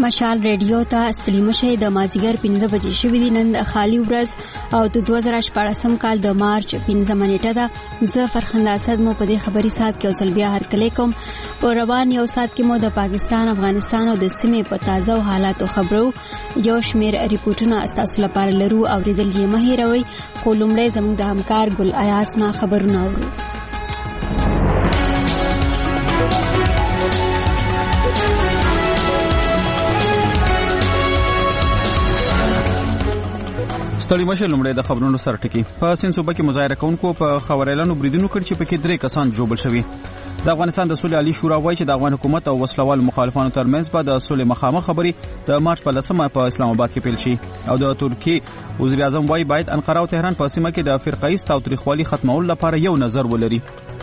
مشال ریډیو ته ستړي مشه د مازیګر 15 بجې شوې دي. نن خالی ورځ او د 2014 کال د مارچ 15 نیټه ده. زه فرخنده اسد مو په دې خبري سات کې اوسل بیا هر کله کوم. په روان یو سات کې مو د پاکستان، افغانستان او د سیمې په تازه حالاتو خبرو یو شمیر ریپورتونه استاسو لپاره لرو او ریدل یې مه هیروئ. خو لومړی زموږ د همکار ګل ایاس نه خبرونه اورو. ستړي مشه لومړی د خبرونو سره ټکی. په سند صوبه کې مظاهره کوونکو په خبريالانو بریدونو کړ چې پکې 3 کسان ژوبل شوي. د افغانستان د صلح عالی شورا وایي چې د افغان حکومت او وسلوال مخالفانو ترمنځ په د صلح مخامخ خبري د مارچ په 10 په اسلام آباد کې پیل شي. او د ترکی وزیر اعظم وایي باید انقره او تهران په سیمه کې د فرقایي تاوتریخوالي ختمولو لپاره یو نظر ولري.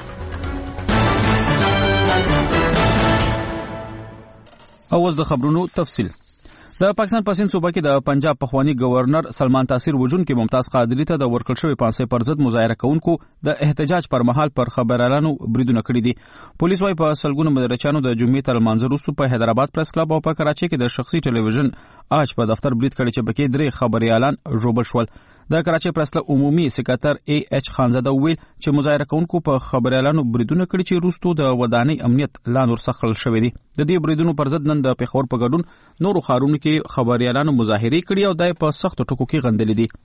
او اوس د خبرونو تفصیل. د پاکستان په سند صوبه کې د پنجاب پخوانی گورنر سلمان تاثیر وجونکو ممتاز قادری ته د ورکړل شوی 500 پر ضد مظاهره کوونکو د احتجاج پر مهال پر خبريالانو بریدونه کړی دي. پولیس وايي په سلګونو مدرچانو د جمعې تر منځ وروسته په حیدرآباد پریس کلب او په کراچۍ کې د شخصي ټلویزیون آج په دفتر برید کړی چې پکې 3 خبريالان ژوبل شول. د کراچۍ پریس کلب عمومي سکرټر اي ایچ خانزاده ویل چې مظاهره کوونکو په خبريالانو بریدونه کړی چې وروسته د ودانۍ امنیت لا نور سخت کړل شوی دی. د دې بریدونو پر ضد نن د پیښور په ګډون نورو ښارونو کې خبريالانو مظاهره کړې او دای په سخت ټکو کې غندلې دي.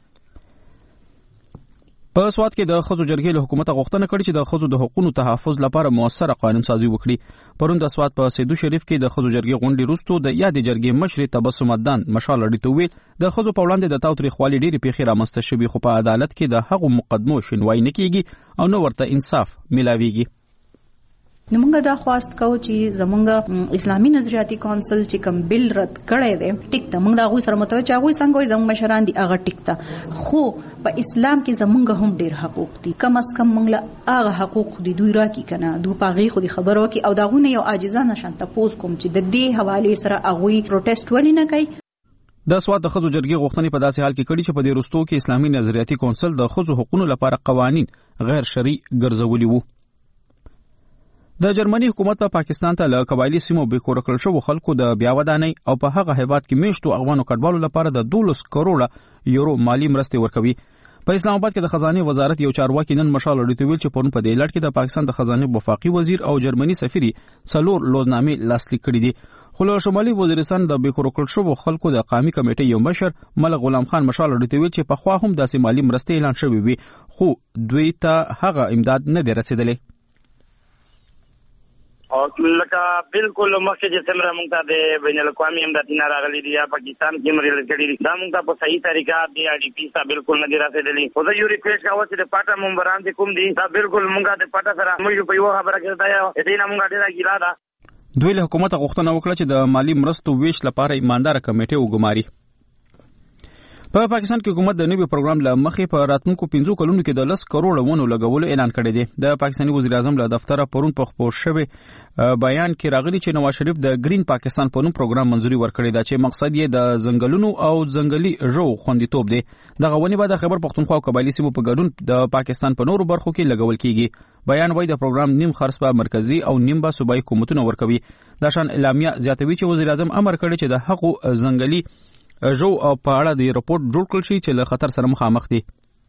په سواد کې د خزو جرګې له حکومت غوښتنه کړې چې د خزو د حقوقو تحفظ لپاره موثره قانون سازي وکړي. پرون د سواد په سیدو شریف کې د خزو جرګې غونډې وروسته د یادې جرګې مشر تبسم مدان مشال اړیته ویل د خزو په وړاندې د تاوتریخوالي ډېری پیښې رامنځته شوي خو په عدالت کې د هغو مقدمو شنوای نه کیږي او نو ورته انصاف ملاويږي. نمونږ دا خواست کوو چې زمونږ اسلامي نظریاتي کونسل چې کوم بل رد کړی دی ټیک ته موږ دا غوي سره متوجه چې هغه څنګه زموږ مشران دي هغه ټیک ته خو په اسلام کې زمونږ هم ډیر حقوق دي. کم از کم موږ له هغه حقوق دي دوی راکی کنه دوی پاغي خو دي خبرو کې او دا غونه یو عاجزانه شان تاسو کوم چې د دې حواله سره هغه پروتست ولې نه کوي. د سواد د خزو جرګې غوښتنې په داسې حال کې کړي چې په دې رستو کې اسلامي نظریاتي کونسل د خزو حقوقو لپاره قوانین غیر شرعي ګرځولي وو. د جرمني حکومت په پاکستان ته له قبایلی سیمو به کور کړل شو خلکو د بیا ودانۍ او په هغه هیواد کې میشتو افغانو کډوالو لپاره د 12 کروڑ یورو مالی مرستې ورکوي. په اسلام آباد کې د خزانه وزارت یو چارواکي نن مشال اړیته ویل چې پرون په دې لړ کې د پاکستان د خزانه وفاقي وزیر او جرمني سفیر څلور لوزنامې لاسلیک کړي دي. خو له شمالي وزیرستان د به کور کړل شو خلکو د قومي کمیټې یو مشر ملک غلام خان مشال اړیته ویل چې په خوا هم داسې مالی مرستې اعلان شوې وي خو دوی ته هغه امداد نه دی رسیدلی. او لکه بالکل مخکې چې څنګه موږ ته د بین الاقوامي امدادونه راغلي دي یا پاکستان کې مرل کړي دي دا موږ ته په صحیح طریقه دی اډي پی سره بالکل نه دی رسیدلی. خو دا یو ریکویسټ کاوه چې د پټه ممبران دي کوم دي دا بالکل موږ د پټه سره موږ په یو خبره کې دا یو دې نه موږ ډیره ګیلا ده. دوی له حکومت غوښتنه وکړه چې د مالی مرستو ویش لپاره ایماندار کمیټه وګماري. په پاکستان کې حکومت د نوي پروګرام له مخې په راتلونکو 15 کلونو کې د 10 کروڑ ونو لګولو اعلان کړی دی. د پاکستاني وزیر اعظم له دفتر پرون په خبر شوی بیان کې راغلی چې نواز شریف د گرین پاکستان په نوم پروګرام منځوري ورکړی دا چې مقصد یې د ځنګلونو او ځنګلي ژو خوندیتوب دی. دغه ونی به د خیبر پختونخوا او قبایلی سیمو په ګډون د پاکستان په نورو برخو کې لګول کیږي. بیان وایي د پروګرام نیم خرڅ په مرکزی او نیم به صوبایي حکومتونه ورکوي. دا شان اعلامیه زیاتوي چې وزیر اعظم امر کړی چې د حقوق ځنګلي جو او په اړه د رپورت جوړ کړل شي چې له خطر سره مخامخ دي.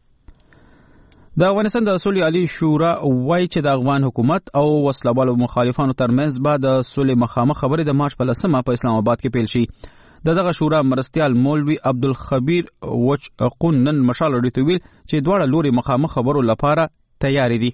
د افغانستان د صلح عالی شورا وایي چې د افغان حکومت او وسلوالو مخالفانو ترمنځ به د صلح مخامخ خبرې د مارچ په 10 په اسلام آباد کې پیل شي. دغه شورا مرستيال مولوي عبدالخبیر وچ قنن مشال اړیته ویل چې دواړه لوري مخامخ خبرو لپاره تیار دي.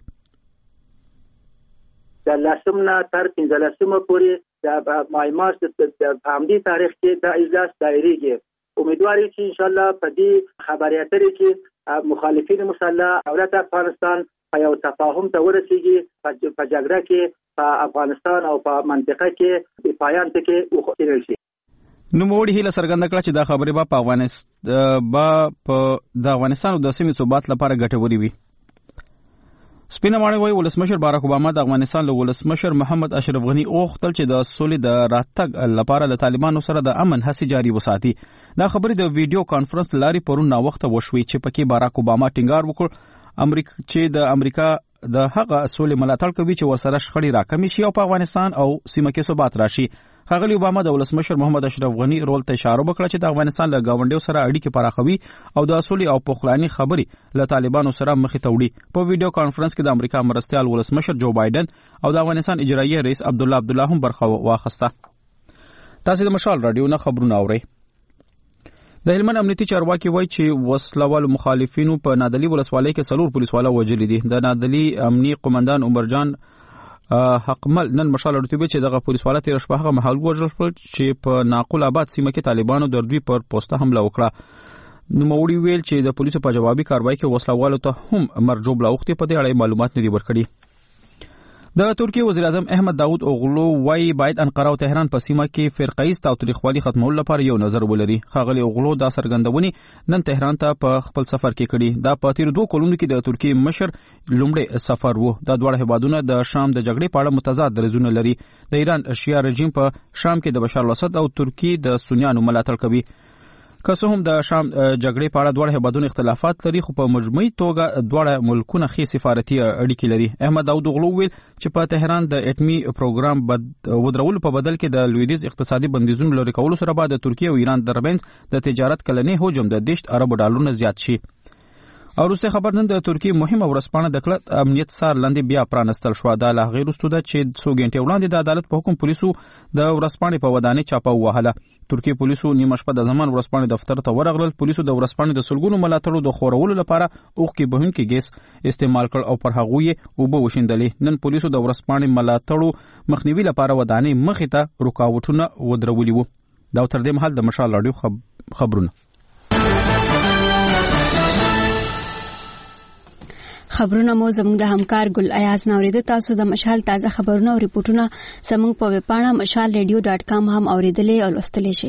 د لاسمنا تر 15 پورې د مایماس د همدې تاریخ کې د اجلاس دایریږي. امیدواري چې ان شاء الله په دې خبري اترې کې مخالفین مسلح دولت افغانستان په یو تفاهم ته ورسیږي په جګړه کې په افغانستان او په منطقه کې په پایان کې وخت شي. نو موړي هله سرګند کړه چې دا خبره په افغانستان او د سیمې ثبات لپاره ګټوري وي. سپینه ماڼۍ وایي ولسمشر باراک اوباما د افغانستان له ولسمشر محمد اشرف غنی اوغتل چې د سولې د راتګ لپاره له طالبانو سره د امن هڅې جاري وساتي. دا خبرې د ویډیو کانفرنس لاري پرون نا وخت وشوي چې پکې باراک اوباما ټینګار وکړ چې د امریکا د هغه سولې ملاتړ کوي چې ورسره شخړې راکمې شي او په افغانستان او سیمه کې ثبات راشي. ښاغلي اوباما د ولسمشر محمد اشرف غني رول ته اشاره وکړه چې د افغانستان له ګاونډیو سره اړیکې پراخوي او د اصولي او پخلایني خبرې له طالبانو سره مخې ته وړي. په ویډیو کانفرنس کې د امریکا مرستیال ولسمشر جو بایدن او د افغانستان اجرایي رئیس عبدالله هم برخه واخیسته. تاسو د مشال رادیو نه خبرونه اورئ. د هلمند امنیتي چارواکي وایي چې وسلوال مخالفینو په نادلی ولسوالۍ کې 4 پولیسوال وژلي دي. د نادلی امنیي قومندان عمرجان حقمل نن مشال رتبه چې دغه پولیسواله تیر شپه هغه محل وژل چې په ناقل آباد سیمه کې طالبانو د دوی پر پوسټه حمله وکړه. نوموړي ویل چې د پولیسو په جوابي کاروایی کې وسلوالو ته هم مرجوب لاوختي په دې اړه معلومات نه دي ورکړي. د ترکیه وزیر اعظم احمد داود اوغلو وايي باید انقره او تهران په سیمه کې فرقه‌ایز تاوتریخوالي ختمولو لپاره یو نظر ولري. ښاغلي اوغلو دا څرګندونې نن تهران ته په خپل سفر کې کړي. دا په تیر 2 کلونو کې د ترکیه مشر لومړی سفر وو. دا دوه هیوادونه د شام د جګړې په اړه متضاد درزونه لري. د ایران شیعه رژیم په شام کې د بشار الاسد او ترکیه د سنیانو ملاتړ کوي. که څه هم د شام جګړې په اړه دوه هیوادونو اختلافات لري خو په مجموعي توګه دوه ملکونه ښې سفارتي اړیکې لري. احمد داود اوغلو ویل چې په تهران د اټمي پروګرام ودرولو په بدل کې د لویدیز اقتصادي بندیزونو لرې کولو سره به د ترکیه او ایران ترمنځ د تجارت کلنی حجم د 10 ارب ډالرونو زیات شي. او وروسته خبر نن د ترکیه مهمه ورځپاڼه د کلت امنیت سار لاندې بیا پرانستل شو. دا له غیر وروسته چې 2 غنټې وړاندې د عدالت په حکم پولیسو د ورځپاڼې په ودانۍ چاپه وهله. ترکیه پولیسو نیمه شپه د زمان ورځپاڼې دفتر ته ورغلل. پولیسو د ورځپاڼې د سلګونو ملاتړو د خورولو لپاره اوښکې بهونکي ګیس استعمال کړ او پر هغوی اوبه وشیندلې. نن پولیسو د ورځپاڼې ملاتړو مخنیوي لپاره ودانۍ مخې ته رکاوټونه ودرولي وو. دا تر دې مهال د مشال رادیو خبرونه مو زموږ د همکار ګل ایاز نوریده. تاسو د مشال تازه خبرونه او ریپورتونه زموږ په ویبپاڼه mashalradio.com هم اوریدلې او لوستلې شئ.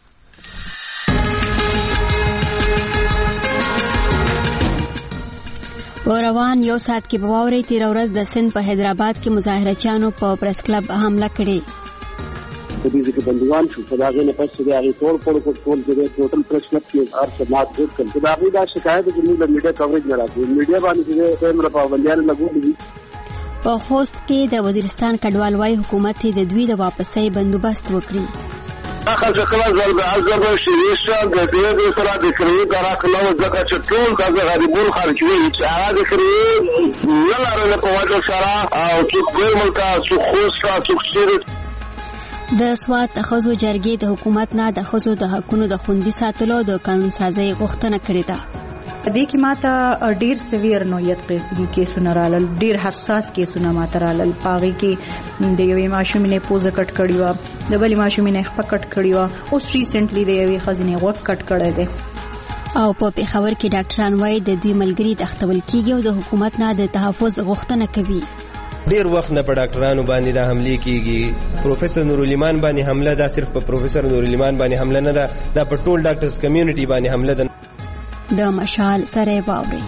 روان یو ساعت کې په واورې تیر ورځ د سند په حیدرآباد کې مظاهرچیانو په پریس کلب حمله کړې. په دې کې بندوان شو په داغه نه پس د هغه ټول کې ټوټل پریس کلب کې هر سماعت جوړ کړ. دا غي دا شکایت چې موږ د میډیا کوریج نه راځي. میډیا باندې چې کیمرا په باندې لګولې. په خوست کې د وزیرستان کډوال وايي حکومت د دوی د واپسۍ بندوبست وکړي. اخر ځکه ځل د ازبر شریسه د دې سره د کړي دا کلو ځکه چې ټول د غریبون خارجوي چې هغه کړي نه لرله په وجه سره او چې کوم ملک څو خوسته څو د سوات خزو جرګې د حکومت نه د خزو د حقونو د خوندي ساتلو د قانون سازي غوښتنه کړې ده. دې کې ماته ډیر سویر نوعیت کیسونه رالل، ډیر حساس کیسونه ماته رالل. پاغي کې د یوې ماشومې پوزه کټ کړی و، د بلې ماشومې خپه کټ کړی و، اوس ریسنټلی د یوې خزینې غوږ کټ کړی دی. او په پیښور کې ډاکټران وايي د دوی ملګری د اختول کیږي او د حکومت نه د تحفظ غوښتنه کوي. ډیر وخت نه په ډاکټرانو باندې را حمله کیږي. پروفیسور نورالایمان باندې حمله ده، صرف په پروفیسور نورالایمان باندې حمله نه ده، دا په ټول ډاکټرز کمیونټي باندې حمله ده. د مشال سره باوري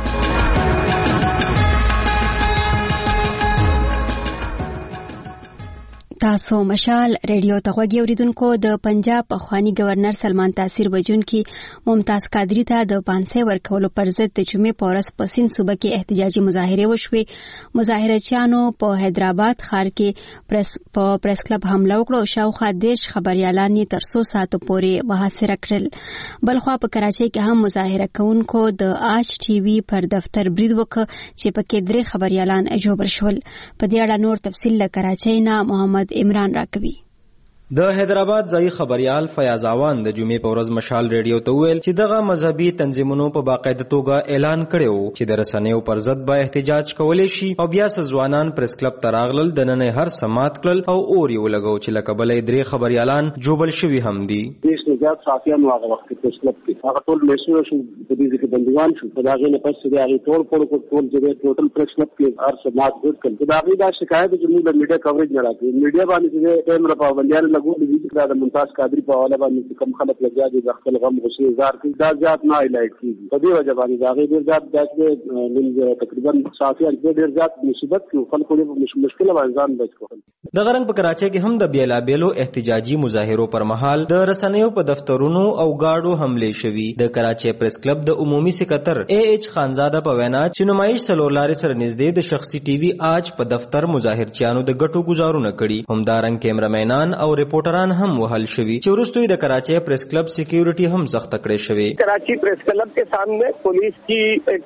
تاسو مشال ریډیو ته غوږی اوریدونکو. د پنجاب پخوانی گورنر سلمان تاثیر وجونکي ممتاز قادری ته د پانسۍ ورکولو پر ضد د جمعې په ورځ په سیند صوبه کې احتجاجي مظاهرې وشوې. مظاهرچیانو په حیدرآباد ښار کې پریس کلب حمله وکړه او شاوخوا 10 خبريالان یې تر 100 ساعتو پورې محاصره کړل. بلخوا په کراچۍ کې هم مظاهره کوونکو د آج ټي وي پر دفتر برید وکړ چې پکې 3 خبريالان ژوبل شول. په دې اړه نور تفصیل له کراچۍ نه محمد عمران راکوي. د حیدرآباد ځای خبريال فیاض اوان د جمعې په ورځ مشال ریډیو ته ویل چې دغه مذهبي تنظیمونو په باقاعده توګه اعلان کړو چې د رسنیو پر ضد به احتجاج کولی شي او بیا ځوانان پریس کلب ته راغلل. د نن هر سماعت کړل او اور یې ولګو چې لکه بلې 3 خبريالان جوبل شوي هم دي. دیش نجات صافیان هغه وخت پریس کلب کې هغه ټول میسو شو په دې کې بندوان شو. په داغه نه پس د هغه ټول ټوټل پریس کلب کې هر سماعت جوړ کړل. دا غي دا شکایت چې موږ د میډیا کوریج نه راځي. میډیا باندې کیمرا په باندې لګولې د ممتاز قادری په حواله باندې کم خلک لګیا دي د خپل غم غصې اظهار کوي. دا ځات نه هایلایټ کیږي. په دې وجه باندې دا غي ډیر ځات داسې تقریبا صافیان ډیر ځات مصیبت کې خلکو له مشکله باندې ځان بچ کول. د غرنګ په کراچۍ کې هم د بیلا بیلو احتجاجي مظاهرو پر مهال د رسنیو په دفترونو او گاډو حملې شوي. د کراچي پریس کلب د عمومي سکرټر AH خانزاده په وینا چې نمایش څلورلارې سره نږدې د شخصي ټي وي آج په دفتر مظاهرچیانو د ګټو گزارونه کړي. همدارنګ کیمرامینان او ریپورټران هم وهل شوي چې وروسته د کراچي پریس کلب سکیورټي هم سخت کړې شوې. کراچي پریس کلب کے سامنے پولیس کی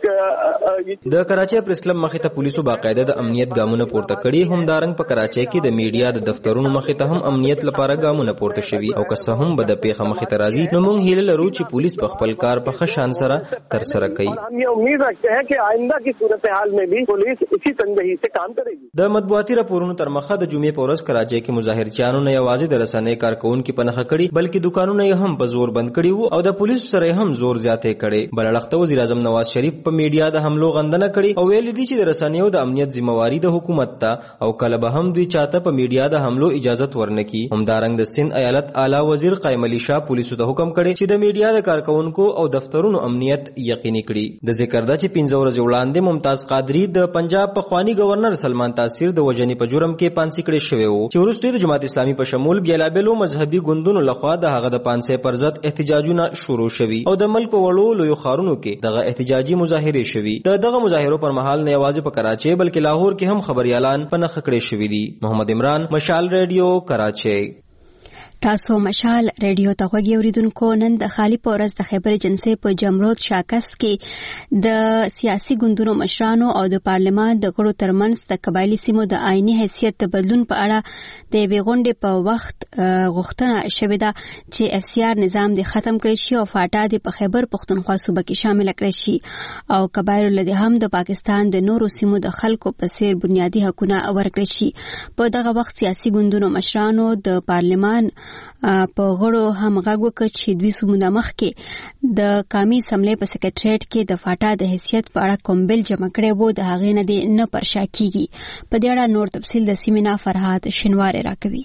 د کراچي پریس کلب مخې ته پولیسو باقاعده د امنیت ګامونه پورته کړي. همدارنګ په کراچي کې د میډیا د دفترونو مخې ته هم امنیت لپاره ګامونه پورته شوي او که څه هم به د پیښه مخې ته راځي نو موږ هیله لرو چې پولیس په خپل کار په ښه شان سره ترسره کوي. हम ये उम्मीद रखते हैं कि आइंदा की सूरत-ए-हाल में भी पुलिस इसी तनदेही से काम करेगी. د مطبوعاتي راپورونو تر مخه د جمعې په ورځ کراچي کې مظاهرچیانو نه یوازې د رسنۍ کارکونکو په نخښه کړي بلکې دکانونه یې هم په زور بند کړي وو او د پولیسو سره هم زور زیاتې کړي. بل اړخته وزیر اعظم نواز شریف په میډیا د حملو غندنه کړي او ویل دي چې د رسنیو د امنیت ذمہواری د حکومت ته او کله به هم دوی چاته په میډیا د حملو اجازه ورنکړي. همدارنګ د سند ایالت اعلی وزیر قائم علي شاه پولیسو ته حکم کړي چې د میډیا د کارکونکو او دفترونو امنیت یقیني کړي. د ذکر ده چې 15 ورځې وړاندې ممتاز قادری د پنجاب پخوانی گورنر سلمان تاثیر د وژنې په جرم کې پانسي کړی شوی و چې وروسته د جماعت اسلامي په شمول بیلابېلو مذهبي ګوندونو لخوا د هغه د پانسي پر ضد احتجاجونه شروع شوي او د ملک په وړو لویو ښارونو کې دغه احتجاجي مظاهرې شوي. دغه مظاهرو پر مهال نه یوازې په کراچي بلکې لاهور کې هم خبريالان په نښه کړی شوي دي. محمد عمران، مشال ریډیو، کراچي. تاسو مشال ریډیو ته غوږی اوریدونکو. نن د خالی په ورځ د خیبر ایجنسی په جمرود شاکس کې د سیاسي ګوندونو مشرانو او د پارلمان د غړو ترمنځ د قبایلی سیمو د آئینی حیثیت د بدلون په اړه د یوې غونډې په وخت غوښتنه شوې ده چې FCR نظام د ختم کړي شي او فاټا د په خیبر پښتونخوا صوبه کې شامل کړي شي او قبایلو لدی هم د پاکستان د نورو سیمو د خلکو په څیر بنیادی حقوقونه ورکړي شي. په دغه وخت سیاسي ګوندونو مشرانو د پارلمان په غړو هم غږ وکړ چې دوی سمونه مخکې د قومي اسمبلی په سکریټریټ کې د فاټا د حیثیت په اړه کوم بل جمع کړی وو د هغې نه دی نه پرشا کیږي. په دې اړه نور تفصیل د سیمینا فرهاد شنواری راکوي.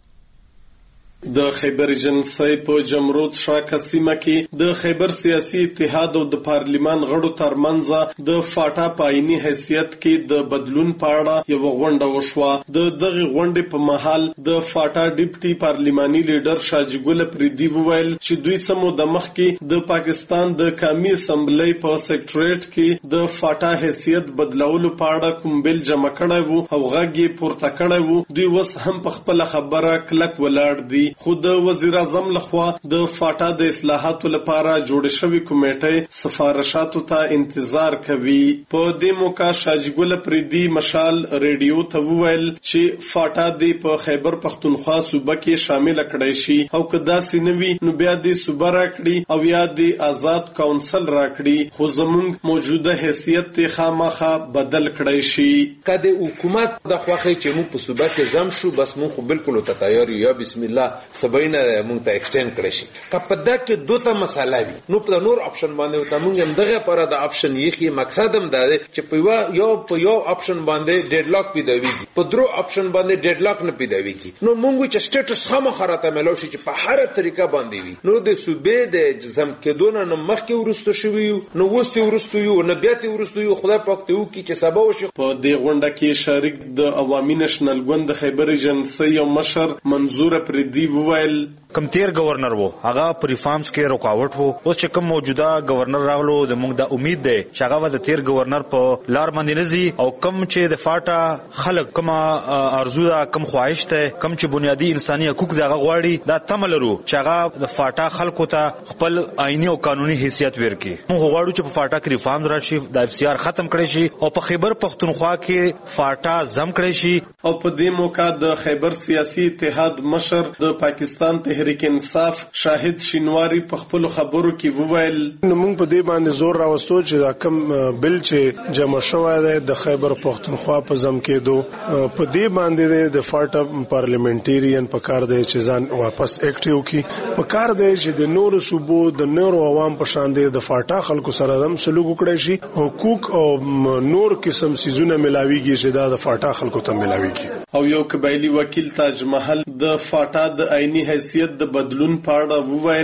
د خیبر ایجنسی په جمرود شاکه سیمه کې د خیبر سیاسي اتحاد او د پارلیمان غړو ترمنځ د فاټا په آئینی حیثیت کې د بدلون په اړه یو غونډه وشوه. د دغه غونډې په مهال د فاټا ډیپټي پارلیماني لیډر شاجي ګل پریدي وویل چې دوی څه موده مخکې د پاکستان د قومي اسمبلی په سکریټریټ کې د فاټا حیثیت بدلولو په اړه کوم بل جمع کړی وو او غږ یې پورته کړی وو. دوی اوس هم په خپله خبره کلک ولاړ دي. خو د وزیر اعظم لخوا د فاټا د اصلاحاتو لپاره جوړ شوی کمیټه سفارشاتو ته انتظار کوي. په دې موقع شاجي ګل پریدي مشال ریډیو ته وویل چې فاټا د په خیبر پښتونخوا صوبه کې شامل کړي شي او که داسې نه وي نو بیا د صوبه راکړي او یا د آزاد کونسل راکړي خو زموږ موجوده حیثیت ته خامخا بدل کړي شي. کله حکومت د خوخه چې موږ په صوبه کې زم شو بس موږ بالکل ته تیار یو بسم الله سباینه مونږ ته ایکسټند کړی شي. که دا کې دوه مسله وي نو په نور اپشن باندې ته مونږ هم دغه پر د اپشن یخي مقصد هم دا دی چې په یو اپشن باندې ډیډ لاک پیداویږي په درو اپشن باندې ډیډ لاک نه پیداویږي. نو مونږ چې سټیټس خامخراته ملو شي چې په هر طریقه باندې وي نو د صوبې د جزم کېدون نه مخکې ورستو شوی نو وسته ورستو یو نه بیا ته ورستو یو خدای پاک ته وکي چې سبا وشي. په دې غونډه کې شریک د عوامي نېشنل ګوند د خیبر ایجنسی او مشر منظور پریدي وویل کم تیر گورنر وو هغه په ریفارمز کې رکاوټ وو. اوس چې کوم موجوده گورنر راغلو د موږ د امید ده چې هغه د تیر گورنر په لار باندې نزي او کم چې د فاټا خلک کوم ارزو ده کوم خواهش ته کوم چې بنیادی انساني حقوق دغه غواړي دا تملرو چې هغه د فاټا خلکو ته خپل آئینی او قانوني حیثیت ورکړي. موږ غواړو چې په فاټا کې ریفارم راشي د FCR ختم کړي شي او په خیبر پښتونخوا کې فاټا زم کړي شي. او په دې موقع د خیبر سیاسي اتحاد مشر د پاکستان تحریک انصاف شاهد شینواری په خپل خبرو کې وویل موږ په دې باندې زور راوستو چې دا کم بل چې جمع شوی دی د خیبر پښتونخوا په زم کېدو په دې باندې د فاټا پارلیمنټریان په کار دی چې ځان واپس اکټیو کی په کار دی چې د نورو صوبو د نورو عوام په شان دی د فاټا خلکو سره هم سلوک وکړي شي حقوق او نور قسم سيزونه ملاويږي چې دا د فاټا خلکو ته ملاويږي. او یو قبایلی وکیل تاج محل د فاټا د آئینی حیثیت د بدلون په اړه وویل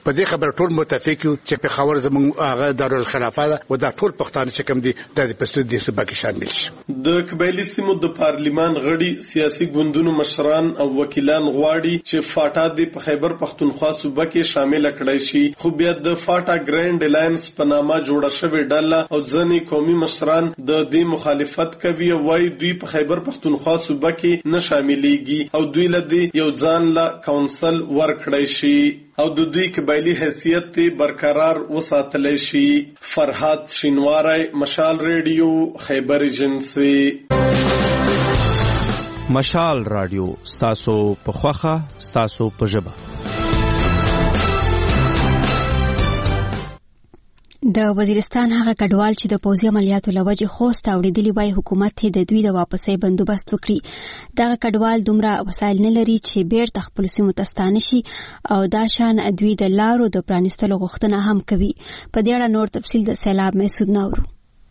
په دې خبر ټول متفق یو چې پېښور زموږ هغه دارالخلافه ده او دا ټول پښتانه چې کوم دي د پښتو د صوبه کې شامل شي. د قبایلی سیمو د پارلیمان غړي سیاسي ګوندونو مشران او وکیلان غواړي چې فاټا د په خیبر پښتونخوا صوبه کې شامل کړي شي، خو بیا د فاټا ګرینډ الاینس په نامه جوړه شوې ډله او ځینې قومي مشران د دې مخالفت کوي او وايي دوی په خیبر پښتونخوا صوبه کې نه شاملېږي او دوی له یو ځان له کونسل ورکړی شي او د دوی قبایلی حیثیت ته برقرار وساتلی شي. فرهاد شینواری، مشال ریډیو، خیبر ایجنسی. مشال رادیو ستاسو په خوخه ستاسو په ژبه. د وزیرستان هغه کډوال چې د پوځي عملیاتو لوجې خوست اوریدلی وای حکومت د دوی د واپسې بندوبست وکړي. دغه کډوال دومره وسایل نه لري چې بیرته خپل سیمو ته ستانه شي او دا شان دوی د لارو د پرانیستلو غوښتنه هم کوي. په دې اړه نور تفصیل د سیلاب محسود نورو.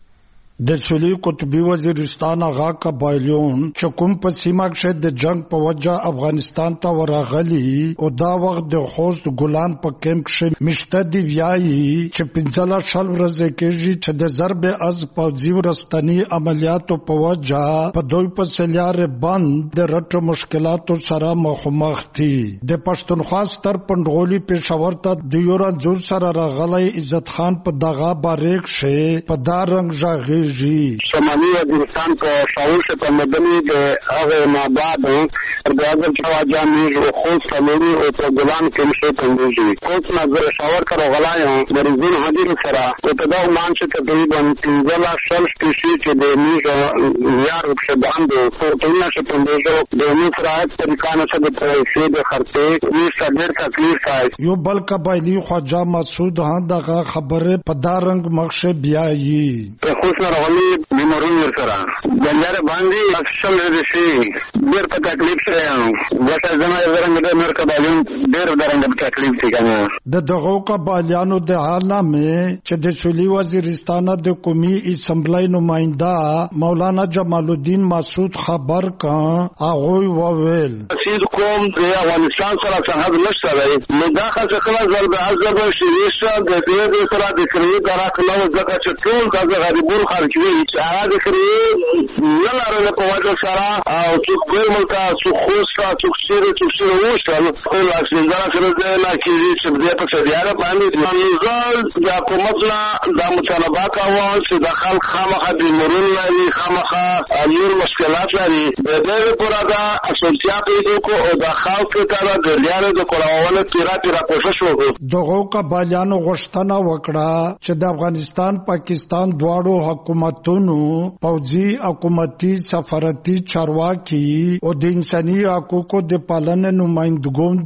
د سویلي قطبي وزیرستان هغه قبایلیون چې کوم په سیمه کې د جنگ په وجه افغانستان ته ورغلي او دا وخت د خوست ګلان په کیمپ کې مشته دی ویایي چې 15 شل ورځې کېږي چې د ضرب از پوځي ورستنی عملیاتو په وجه په دوی په سلیار بند د رټ مشکلاتو سره مخامخ دي. د پښتونخوا ستر پندغولي پېښور ته د یو رنځور سره راغلی عزت خان په دغه باریک شه په دا رنگ ژغي شمالي وزیرستان کو شاور سے مدنی کے اغه ماباد ارغاز چواجا میز و خوش سمری او تو گلان کے سے تنجی کوچ نظر شاور کرو غلایا مریضین حاضر سرا او تدا مان سے تقریبا 15 شل سپیشی کے دے میز یار سے باندو تو تینا سے تنجو دونوں فرات طریقہ سے سے دے خرتے میز صدر تکلیف ہے یو بل قبایلی خواجہ مسعود ہاں دغه خبره پدارنګ مخشه بیايي خوش راغلی بیمارون ورسره بندر باندې اصل دې ډېر په تکلیف سره واسه زموږ زرنګ د امریکا باندې ډېر درنګ تکلیف دي کنه. د دغه قبایلیانو د حالنامه چې د سویلي وزیرستان د قومي اسمبلی نماینده مولانا جمال الدین مسعود خبر کړه هغه وویل سید قوم د افغانستان سره څنګه نشته دی نو دا څنګه ضرب عذاب شریشه د دې سره د کړي دا راکلو ځکه چې ټول د غریبون خلک وي چې هغه د کړي نه لرله په وجه سره او څوک ګل ملکا څوک خوستا څوک سیره وشتل خو لاسین دا سره د لا کېږي چې دې په سیاره باندې نظام د حکومت نه د مطالبات او چې د خلک خامخا د مرون لري خامخا نور مشکلات لري د دې لپاره دا اساسياتي کو او د خلک ته د لارې د کولولو تیرا کوشش وکړو. دغه قبایلیانو غوښتنه وکړه چې د افغانستان پاکستان دواړو حکومتونو پوځي حکومتي سفارتي چارواکي او د انساني حقوقو د پالنې نمائندګان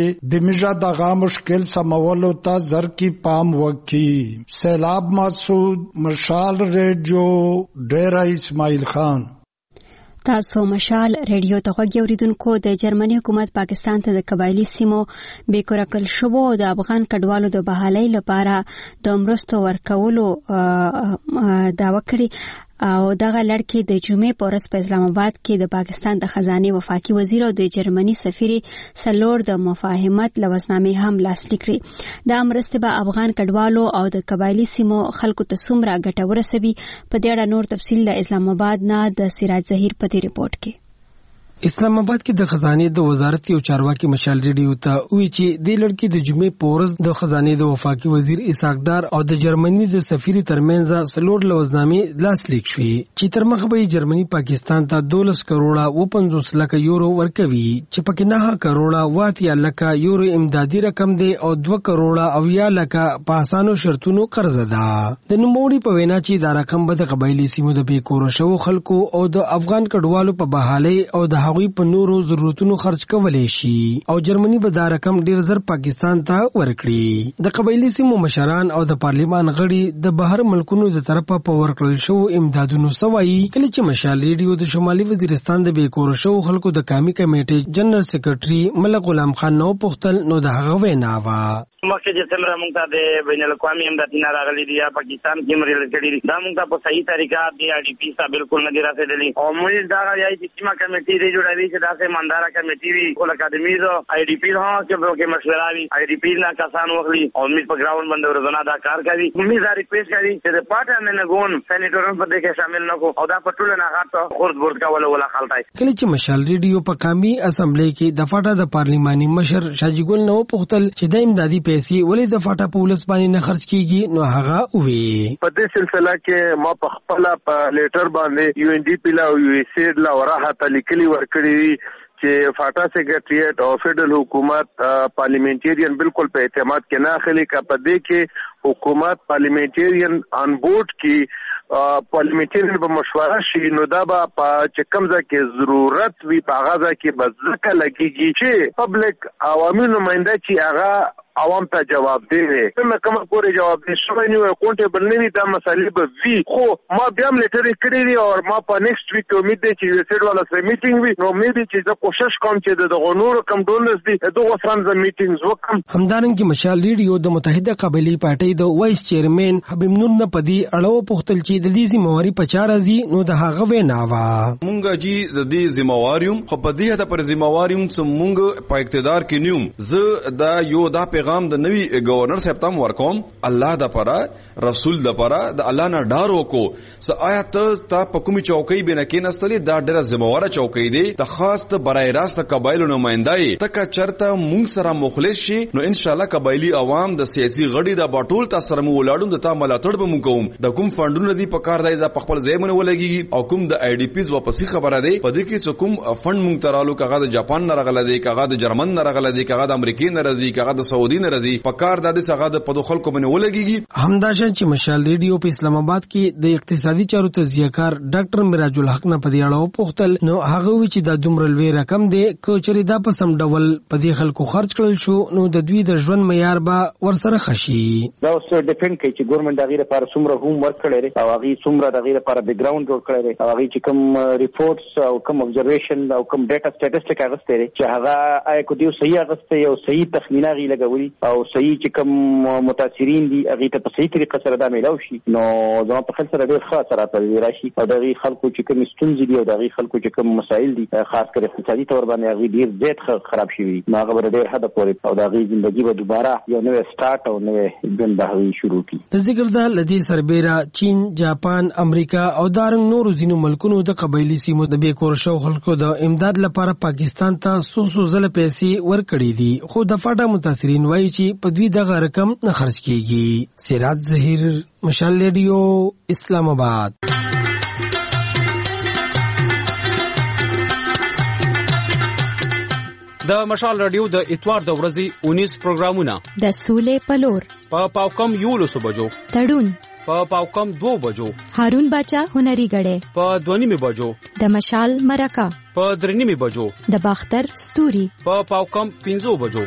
د میجا دغه مشکل سمولو ته زر کی پام وکي. سیلاب مسعود، مشال ریډیو، ډیرا اسماعیل خان. تاسو مشال ریډیو ته غوږی اوریدونکو. د جرمني حکومت پاکستان ته د قبایلی سیمو بیکور کړل شوو او د افغان کډوالو د بحالۍ لپاره د مرستو ورکولو دعوه کړې او دغه لړکې د جمعې په ورځ په اسلام آباد کې د پاکستان د خزانه وفاقي وزیر او د جرمني سفیر سلور د مفاهمت لوزنامې هم لاسلیک کړې. دا مرستې به افغان کډوالو او د قبایلی سیمو خلکو ته څومره ګټه ورسوي په دې اړه نور تفصیل د اسلام آباد نه د سراج ظهیر په دې ریپورت کې. اسلام آباد کې د خزانه د وزارت او چارواکي مشال ریډیو ته وی چې د لړکی د جمعې په ورځ د خزانه د وفاقي وزیر اسحاق ډار او د جرمني د سفیر ترمنځ سلور لوزنامې لاسلیک شوې چې تر مخه به جرمني پاکستان ته 12 کروڑه 50 لک یورو ورکوي چې پکې 9 کروڑه 80 لک یورو امدادي رقم دی او 2 کروڑه 80 لک په اسانو شرطونو قرض ده. د نوموړي په وینا چې دا رقم به د قبایلی سیمو د بیکور شو خلکو او د افغان کډوالو په بحالۍ او د هغوی په نورو ضرورتونو خرج کولای شي او جرمني به دا رقم ډیر زر پاکستان ته ورکړي. د قبایلی سیمو مشران او د پارلیمان غړي د بهر ملکونو د طرفه په ورکړل شو امدادونو سوي کله چې مشال ریډیو د شمالي وزیرستان د بیکور شو خلکو د قومي کمیټې جنرال سیکریټري ملک غلام خان نو پختل نو د هغه وینا وا مخکې چې څومره موږ ته د بین الاقوامي امدادونه راغلي دي یا پاکستان کې مرل کړي دي دا موږ ته په صحیح طریقه دی اډي پی سره بالکل نه دی رسیدلی او موږ دا غواړو چې سیمه کمیټې دی جوړوي چې داسې ایمانداره کمیټې وي او اکاډمیز آی ډي پی هم کې مشوره وي آی ډي پی نه کسان واخلي او امید په ګراوند باندې ورځونه دا کار کوي. امید دا ریکویسټ کوي چې د پاټا منګون سینیټورن په دې کې شامل نه کو او دا په ټول نه غاټه خورد ورد کول ولا خلټای. کله چې مشال ریډیو په قومي اسمبلی کې د فاټا د پارلیماني مشر شاجي ګل نو پختل چې د امدادي پیسې ولې د فاټا په ولس باندې نه خرج کیږي نو هغه وی په دې سلسله کې ما په خپل په لیټر باندې یو ان ډي پی لا او یو اس ای لا وراحه لیکلي ورکړي چې فاټا سیکریټریټ او فیډرل حکومت پارلیمنټریان بالکل په اعتماد کې نه اخلي کا په دې کې حکومت پارلیمنټریان ان بورډ کې پارلیمنټریان په مشوره شي نو دا به په چکمزه کې ضرورت وي په غازه کې بزکه لګيږي چې پبلک عوامي نماینده چې هغه عوام ته جواب دی نو کومه پورې جواب دی شوی نو اکاونټیبل نه وي دا مسالې به وي خو ما بیا هم لیټر کړی دی او ما په نیکسټ ویک امید دی چې یو سیټ والا سره میټینګ وي نو امید دی چې زه کوشش کوم چې د غنور کم ډونرز دي دغه فرانز میټینګز وکم. همدارنګه مشال ریډیو د متحده قبایلی پارټي د وایس چیرمن حبیب نور نه پدی اړو پختل چې د دې ذمہواری په چار ازي نو د هغه ویناوا مونږه جی د دې ذمہواریوم خو په دې ته پر ذمہواریوم چې مونږ په اقتدار کې نیوم زه دا یو دا پیغام د نوی گورنر صاحب تام ورکوم الله د پاره رسول د پاره د الله نه ډار وکړو س آیا ته په کومي چوکۍ بنه کې نستلې دا ډېر ذمہواره چوکۍ دی ته خاص ته برای راست قبایلو نمائندای تک چرته مونږ سره مخلص شي نو ان شاء الله قبایلی عوام د سیاسي غړي د باټول تاسو سره ولاړو د تا ملاتړ به مونږ کوم د کوم فندونو دی په کار دی ز په خپل ځای باندې ولګي او کوم د آی ډي پیز واپسی خبره دی په دې کې کوم فند مونږ ترالو کغه د جاپان نه راغله دی کغه د جرمن نه راغله دی کغه د امریکای نه راځي کغه د سعودي نه راځي په کار د دې څنګه د پدو خلکو باندې ولګيږي. همداشان چې مشال ریډیو په اسلام آباد کې د اقتصادي چارو تجزیه‌کار ډاکټر میراج الحق نه پدې اړه پوښتل نو هغه وی چې د دومره لوی رقم دی کو چری دا په سم ډول پدې خلکو خرج کړل شو نو د دوی د ژوند معیار به ورسره خشي. دا اوس ډیپند کوي چې ګورنمنت د غیر لپاره څومره هوم ورک کړی او هغه څومره د غیر لپاره بیک ګراوند جوړ کړی او هغه چې کوم ریپورټس او کوم ابزرویشن او کوم ډیټا سټټیسټیک اغسته لري چې هغه آی کو دیو صحیح اغسته یو صحیح تخمینه غي لګولي او صحیح چې کوم متاثرین دي هغه ته په صحیح طریقه سره دا ملاو شي نو زما په خل سره ډېر ښه سره په راشي او دغه خلکو چې کوم ستونزې دي او دغه خلکو چې کوم مسایل دي خاص کر اقتصادي تور باندې هغه ډېر زیات خراب شي نو هغه ډېر حد پورې او دغه ژوندۍ به دوباره یو نوې سٹارټ او نوې ژوند شروع کی. د ذکر د لدی سربېره چین جاپان امریکا او دارنګ نورو ځینو ملکونو د قبایلی سیمو د بیکور شو خلکو د امداد لپاره پاکستان ته سو زله پیسې ورکړي دي خو د فاټا متاثرین وایي چې په دوی دغه رقم نه خرج کیږي. سراج ظهیر مشال ریډیو اسلام آباد. د مشال رادیو د اتوار د ورځې 19 پروګرامونه د سولې پلور په پاوکم یولو بجو تړون په پاوکم 2 بجو هارون باچا هنري غړې په 2:30 بجو د مشال مرکه په 3:30 بجو د باختر ستوري په پاوکم 5 بجو.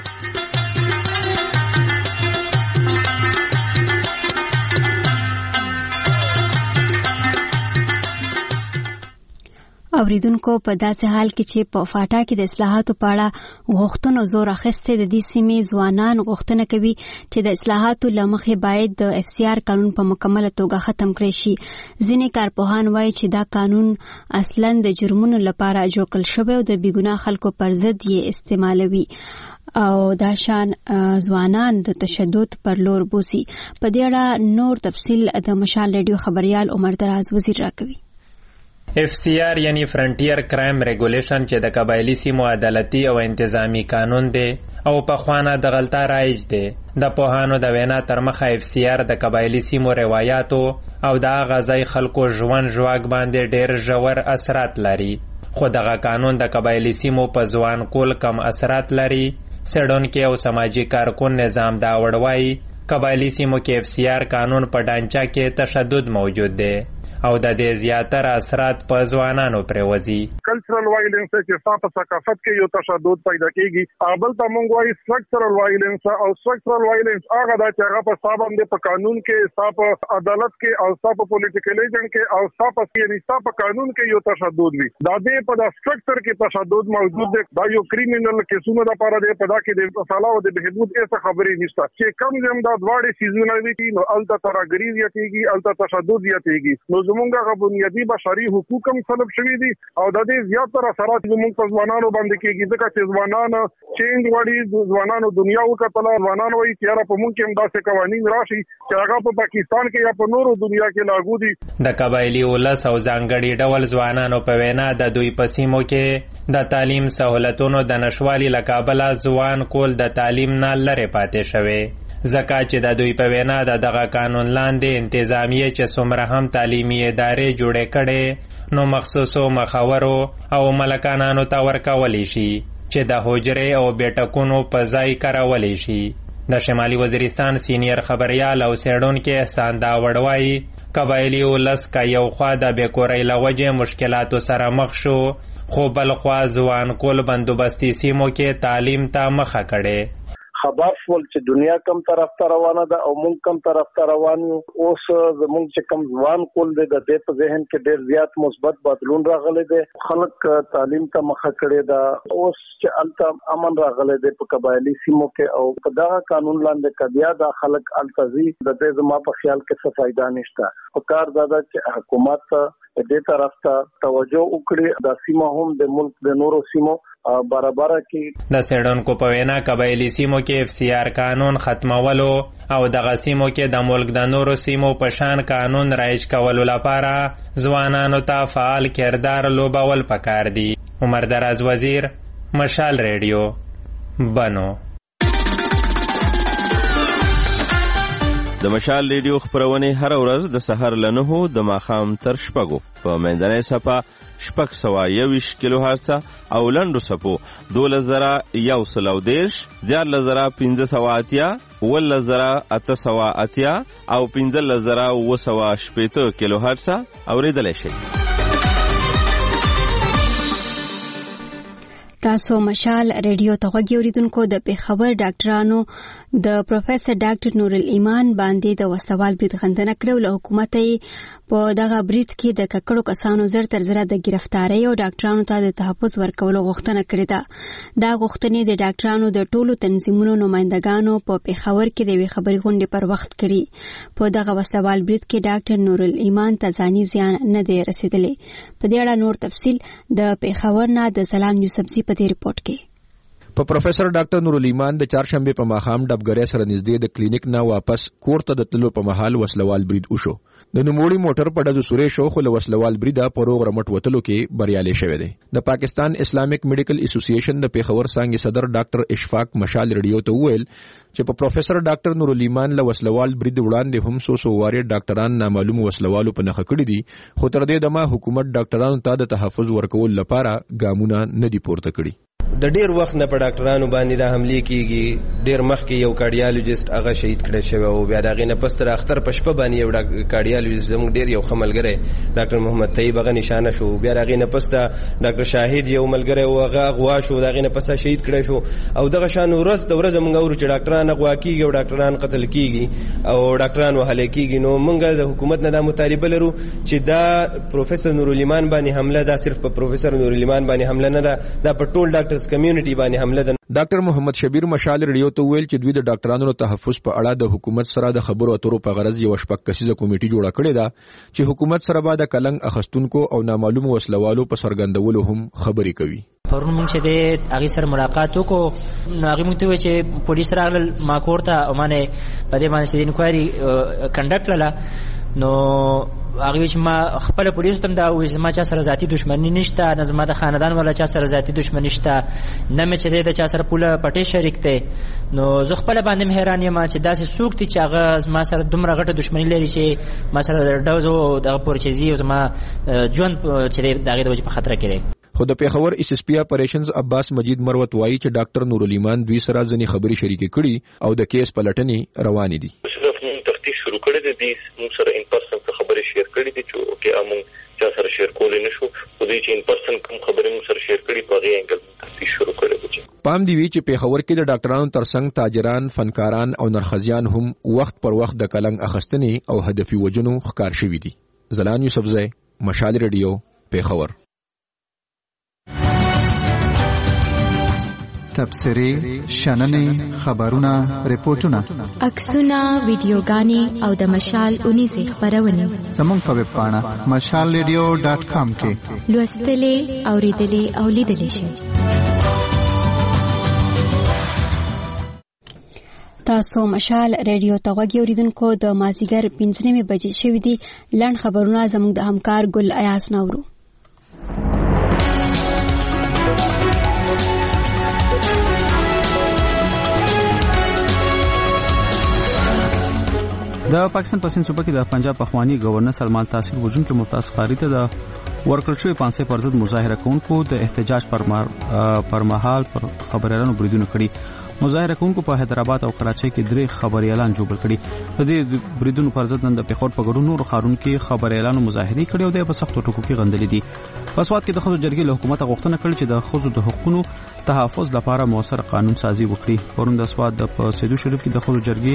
اوریدونکو په داسې حال کې چې په فاټا کې د اصلاحاتو په اړه غوښتنو زور اخیسته د دې سیمې ځوانان غوښتنه کوي چې د اصلاحاتو لمخې باید د اف سی آر قانون په مکمله توګه ختم کړي شي. ځینې کارپوهان وایي چې دا قانون اصلاً د جرمونو لپاره جوړ کړل شوی او د بیګناه خلکو پر ضد یې استعمالوي او دا شان ځوانان د تشدد پر لور بوسي. په دې اړه نور تفصیل د مشال ریډیو خبريال عمر دراز وزیر راکوي. اف سی آر یعنی فرنټیر کرائم ریګولیشن چې د قبایلی سیمو عدالتي او انتظامی قانون دی او په خوانه د غلطه رایج دی. د پوهانو د وینا تر مخه اف سی آر د قبایلی سیمو روایتو او د غزای خلکو ژوند ژواک باندې ډېر ژور اثرات لري خو دغه قانون د قبایلی سیمو په ځوان کول کم اثرات لري. سړونکي او سماجی کارکون نظام دا وړوي قبایلی سیمو کې اف سی آر قانون په ډانچه کې تشدد موجود دی او د دې زیاتره اثرات په ځوانانو پرېوځي. کلچرل وایلنس چې په ثقافت کې یو تشدد پیدا کیږي اول ته مونږ وایي سټرکچرل وایلنس او سټرکچرل وایلنس هغه د چې هغه په صاحب د په قانون کې صاحب عدالت کې او صاحب پولیټیکل ایجنټ کې او صاحب یعنی صاحب قانون کې یو تشدد وي دا د په د سټرکچر کې تشدد موجود دی. دا یو کریمینل کیسونو لپاره دی په دا کې د اصلاح او د بهبود ایسه خبرې نشته چې کم زم دا دواړه سیزونه وي نو الته ترګری زیاتېږي الته تشدد زیاتېږي نو زمونږ غو بنیادی بشري حقوق هم سلب شوي دي او د دې زیاتره اثرات زمونږ په ځوانانو باندې کېږي ځکه چې ځوانان چینج وړي ځوانانو دنیا وکړه ځوانان وایي چې را په مونږ کې هم داسې قوانين راشي چې هغه په پاکستان کې یا په نورو دنیا کې لاګو دي. د قبایلی ولس او ځانګړي ډول ځوانانو په وینا د دوی په سیمو کې د تعلیم سہولتونو د نشوالي له کابله ځوان کول د تعلیم نه لرې پاتې شوی ځکه چې د دوی په وینا د دغه قانون لاندې انتظامیه چې څومره هم تعلیمي ادارې جوړې کړي نو مخصوصو مخاورو او ملکانانو ته ورکولی شي چې د حجرې او بیټکونو په ځای کارولی شي. د شمالي وزیرستان سینیر خبریال او څېړونکی احسان داوړ وایي قبایلي ولس که یو خوا د بېکورۍ له وجې مشکلاتو سره مخ شو خو بل خوا ځوان کول بندوبستي سیمو کې تعلیم ته مخه کړې. خبر شول چې دنیا کم طرف ته روانه ده او مونږ کم طرف ته روان یو. اوس زمونږ چې کم ځوان کول دی د دې په ذهن کې ډېر زیات مثبت بدلون راغلی دی. خلک تعلیم ته مخه کړې ده. اوس چې الته امن راغلی دی په قبایلي سیمو کې او په دغه قانون لاندې کبیا د خلک التزی د دې زما په خیال کې څه فائدہ نشته. په کار دا چې حکومت دې طرف ته توجه وکړي د سیمه هم د ملک د نورو سیمو برابر کی. د څېړونکو په وینا قبایلي سیمو کې FCR قانون ختمولو او دغه سیمو کې د ملک د نورو سیمو په شان قانون رایج کولو لپاره ځوانانو ته فعال کردار لوبول پکار دي. عمر دراز وزیر، مشال ریډیو، بنو. د مشال ریډیو خبرونه هر ورځ د سحر له 9 د ماښام تر 6 په منځنۍ صفه 621 کیلو هرتز او لنډو صفو 2110 14580 11880 او 15980 کیلو هرتز اوریدلای شئ. تاسو مشال ریډیو ته غوږی اوریدونکو د پیښور ډاکټرانو د پروفیسور ډاکټر نور الایمان باندې د وسوال برید غندنه کړو. له حکومت په دغه برید کې د ککړو کسانو زر تر زره د گرفتاری او ډاکټرانو ته د تحفظ ورکولو غوښتنه کړې ده. دا غوښتنې د ډاکټرانو د ټولو تنظیمونو نمائندګانو په پیښور کې د یوې خبري غونډې پر وخت کړي. په دغه وسوال برید کې ډاکټر نور الایمان ته ځاني زیان نه دی رسیدلی. په دې اړه نور تفصیل د پیښور نه د زلال یوسفزي په دې ریپورت کې. په پروفیسور ډاکټر نور الایمان د چهارشنبه په ماښام ډبګرې سره نږدې د کلینیک نه واپس کور ته د تلو په مهال وسلوال برید وشو. د نوموړي موټر په ډزو سورې شو خو له وسلوال بریده په روغ رمټ وتلو کې بریالي شوی دی. د پاکستان اسلامیک میډیکل اسوسییشن د پیښور څنګه صدر ډاکټر اشفاق مشال ریډیو ته وویل چې په پروفیسور ډاکټر نور الایمان له وسلوال برید وړاندې هم سو واري ډاکټران نامعلوم وسلوالو په نخښه کړی دي خو تر دې دمه حکومت ډاکټرانو ته د تحفظ ورکول لپاره ګامونه نه دي پورته کړی. د ډیر وخت نه په ډاکټرانو باندې د حمله کیږي. ډیر مخکې یو کارډیالوجیست هغه شهید کړی شوی او بیا دغه نه پس تر اختر پښپه باندې یو کارډیالوجیست زموږ ډیر یو خملګری ډاکټر محمد طیب هغه نشانه شو. بیا دغه نه پس ډاکټر شاهد یو ملګری او هغه غوا شو دغه نه پس شهید کړی شو او دغه شان ورځ د ورځ موږ ورو چې ډاکټران غوا کیږي او ډاکټران قتل کیږي او ډاکټران وهل کیږي. نو موږ د حکومت نه د مطالبه لرو چې دا پروفیسور نور الایمان باندې حمله دا صرف په پروفیسور نور الایمان باندې حمله نه ده دا په ټول ډاکټرز کمیونټي باندې حمله ده. ډاکټر محمد شبیر مشال ریډیو ته ویل چې دوی د ډاکټرانو تحفظ په اړه د حکومت سره د خبرو اترو په غرض یو شپږ کسیزه کمیټه جوړه کړې ده چې حکومت سره به د کلنګ اخستونکو او نامعلوم وسلوالو په سرګندولو هم خبرې کوي. پرون مونږ چې د هغې سره ملاقات وکړو نو هغې مونږ ته وویل چې پولیس راغلل ما کور ته او ما نه په دې باندې چې انکوایري کنډکټ کړله نو هغه چې ما خپل پولیس ته دا وایي ما چا سره ذاتی دښمنی نشته نه زما د خاندان ولا چا سره ذاتی دښمنی نشته نه مې چې د چا سره پوله پټې شریک دی. نو زه خپل باندې حیران یم چې داسې څوک دي چې هغه ما سره دومره غټه دښمنی لري چې ما سره ډوز او د پورچیزي او زما ژوند چې د هغې د وجې په خطر کې دی. خو د پیښور اس اس پی اپریشنز عباس مجید مروت وایي چې ډاکټر نور الایمان دوی سره ځنې خبرې شریکې کړي او د کیس پلټنې روانې دي. تفتیش شروع کړی دی د موږ سره ان پرسن خبرې شیر کړي دي چې موږ چا سره شیر کولای نشو خو دوی چې ان پرسن کوم خبرې موږ سره شیر کړي په هغې انګل تفتیش شروع کړی دی. پام دی وی چې پیښور کې د ډاکټرانو ترڅنګ تاجران فنکاران او نرخزیان هم وخت پر وخت د کلنګ اخستنې او هدفي وجنو ښکار شوي دي. زلان یوسفزی، مشال ریډیو، پیښور. تبصرې، شننې، خبرونه، ریپورتونه، عکسونه، ویډیوګانې او د مشال اونیزې خپرونې زموږ په ویب پاڼه mashalradio.com کې لوستلې، اوریدلې او لیدلې شئ. تاسو مشال ریډیو ته غوږی اوریدونکو د مازیګر 5 بجې شوې دي. لړن خبرونه زموږ د همکار ګل ایاس نورو. د پاکستان په سند صوبه کې د پنجاب پخوانی گورنر سلمان تاثیر وجونکو ممتاز قاری ته د ورکړل شوی 500 پر ضد مظاهره کوونکو د احتجاج پر مهال پر خبريالانو بریدونه کړي. مظاهره کوونکو په حیدرآباد او کراچۍ کې 3 خبريالان جوړ کړي. د دې بریدونو پر ضد نن د پیښور په ګډون نور ښارونو کې خبريالانو مظاهره کړي او د په سختو ټکو کې غندلې دي. په سواد کې د خزو جرګې له حکومت غوښتنه کړې چې د خزو د حقوقو تحفظ لپاره موثر قانون سازي وکړي. پرون د سواد د سیدو شریف کې د خزو جرګې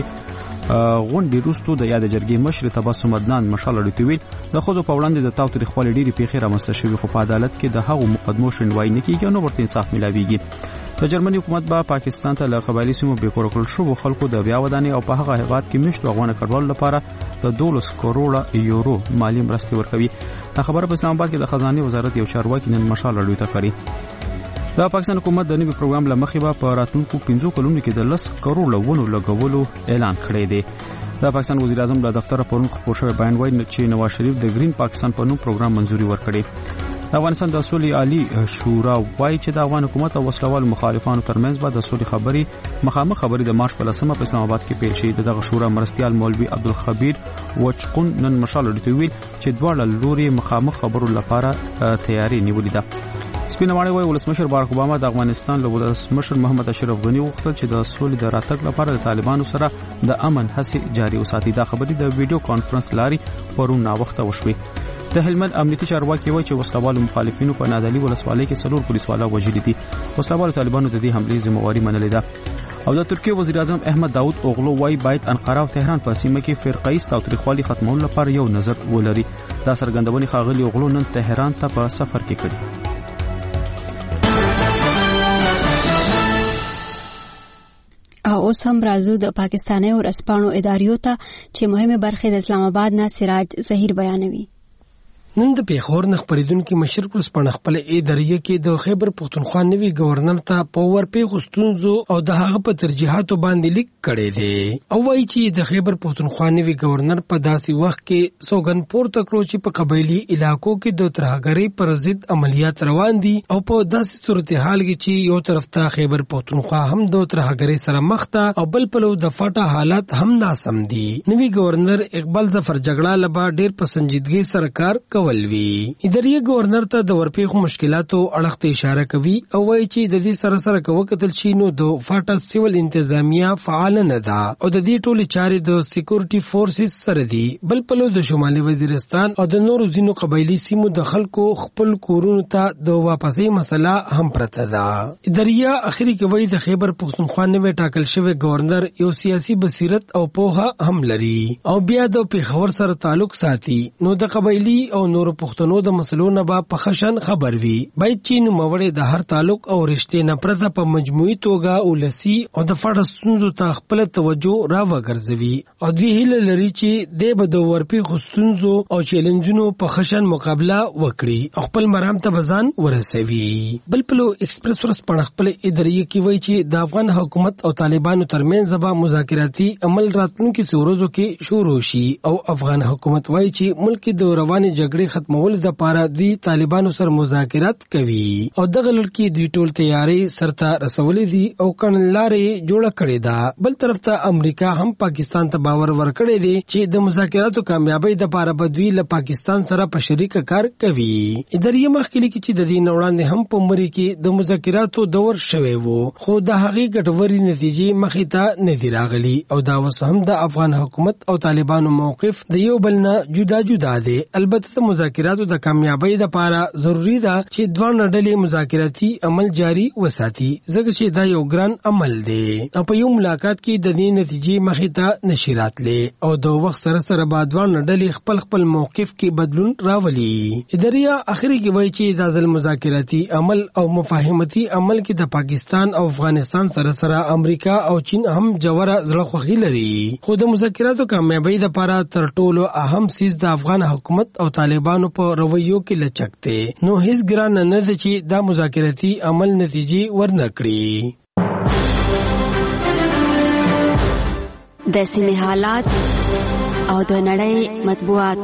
غونډې وروسته د یاد جرګې مشر تبسم عدنان مشال اړیتوي د خزو په وړاندې د تاوتریخوالي ډېری پیښې رامنځته شوې، خو په عدالت کې د هغو مقدمو شنډوای نه کیږي او نو ورته انصاف ملاويږي. د جرمني حکومت به پاکستان ته له قبایلی سیمو بې کور کړل شو خلکو د بیا ودانۍ او په هغه هیواد کې مشت افغان کډوالو لپاره د 12 کروڑ یورو مالی مرستې ورکوي. دا خبره په اسلام آباد کې د خزانه وزارت یو چارواکي نن مشال اړیته کړی. د پاکستان حکومت د نوي پروګرام لمخې به په راتلونکو 15 کلونو کې د 10 کروڑ ونو لګولو اعلان کړی دی. د پاکستان وزیر اعظم د دفتر پرون خبر شوی بیان وایي چې نواز شریف د گرین پاکستان په نوم پروګرام منځوري ورکړي. د افغانستان د سولې عالی شورا وایي چې د افغان حکومت او وسلوال مخالفانو ترمنځ به د سولې مخامخ خبرې د مارچ په 10 په اسلام آباد کې پیل شي. دغه شورا مرستيال مولوي عبدالخبیر وچقون نن مشال اړیته ویل چې دواړه لوري مخامخ خبرو لپاره تیاری نیولې ده. سپینواړی وایي ولسمشر بارک اوباما د افغانستان له ولسمشر محمد اشرف غنی وغوښتل چې د سولې د راتګ لپاره د طالبانو سره د امن هڅې جاري وساتي. دا خبرې د ویډیو کانفرنس لاري پرون ناوخته وشوې. د هلمند امنیتي چارواکي وایي چې وسلوالو مخالفینو په نادعلي ولسوالۍ کې 4 پولیسوالان وژلي دي. وسلوالو طالبانو د دې حملې ذمہواری منلې ده. او د ترکیه وزیر اعظم احمد داود اوغلو وایي باید انقره او تهران په سیمه کې فرقه ایست تاوتریخوالي ختمولو لپاره یو نظر ولري. دا څرګندونې ښاغلي اوغلو نن تهران ته په سفر کې کړې. اوس هم راځو د پاکستاني ورځپاڼو اداریو ته چې مهمه برخه د اسلام آباد نه سراج ظهیر بیانوي. نن د پیښور نه خبرېدونکو مشر ورځپاڼه خپل اداریه کې د خیبر پختونخوا نوي گورنر ته په ورپېښو ستونزو او د هغه په ترجیحاتو باندې لیک کړی دی او وایي چې د خیبر پختونخوا نوي گورنر په داسې وخت کې سوګن پورته کړو چې په قبایلی علاقو کې د ترهګرۍ پر ضد عملیات روان دي او په داسې صورتحال کې چې یو طرف ته خیبر پختونخوا هم د ترهګرۍ سره مخ ته او بل پلو د فاټا حالات هم ناسم دي. نوي گورنر اقبال ظفر جګړه لبا ډېر په سنجیدګۍ سره کار ولوي. اداري گورنر ته د ورپېښو مشکلاتو اړخ ته اشاره کوي او وایي چې د دې سره کوکتل شي نو د فاټا سیول انتظامیه فعال نه ده او د دې ټولې چارې د سکیورټي فورسز سره دي. بل پلو د شمالي وزیرستان او د نورو ځینو قبایلی سیمو د خلکو خپل کورونو ته د واپسې مسله هم پرته ده. اداريه اخري کې وایي د خیبر پختونخوا نوې ټاکل شوی گورنر یو سیاسي بصیرت او پوهه هم لري او بیا د پیښور سره تعلق ساتي نو د قبایلی او نور پښتنو د مسلو نه با په خشن خبر وي. باید چین موړې د هر تعلق او رشتې نه پرته په مجموعي توګه ولسی او د فرد ستونزو ته خپل توجه راوګرځوي او دوی هیله لري چې د بده ورپېښو ستونزو او چیلنجونو په خشن مقابله وکړي او خپل مرام ته بزان ورسوي. بل پلو ایکسپریس ورځپاڼه خپل اداریه کې وایي چې د افغان حکومت او طالبانو ترمنځ به مذاکراتي عمل راتلونکي ورځو کې شروع شي او افغان حکومت وایي چې ملک د رواني جګړې ختمول د پاره دوی طالبانو سره مذاکرات کوي او دغه لړکی دوی ټول تیاری سرته رسولې دي او کڼلارې جوړه کړې ده. بل طرف ته امریکا هم پاکستان ته باور ورکړی دی چې د مذاکراتو کامیابی د پاره بدوی له پاکستان سره په شریک کار کوي. اداري مخکلي کې چې د دې وړاندې هم په مری کې د مذاکراتو دور شوی وو خو د هغې ګټوري نتیجې مخې ته نه دی راغلي او دا اوس هم د افغان حکومت او طالبانو موقف د یو بل نه جدا جدا دی. البته مذاکراتو د کامیابی لپاره ضروری ده چې دوه ډلې مذاکراتي عمل جاری وساتي ځکه چې دا یو ګران عمل دی او په یو ملاقات کې د دې نتیجې مخې ته نشي راتلې او د وخت سره به دوه ډلې خپل موقف کې بدلون راولي. اداریا اخري کې وایي چې د ځل مذاکراتي عمل او مفاهمتي عمل کې د پاکستان او افغانستان سره امریکا او چین هم جوړه زړه لري. خو د مذاکراتو کامیابی لپاره تر ټولو اهم سیس د افغان حکومت او طالبانو په رویو کې لچکته نو هیڅ ګران نه ده چې دا مذاکراتي عمل نتیجې ورنکړي. د سیمې حالات او د نړۍ مطبوعات.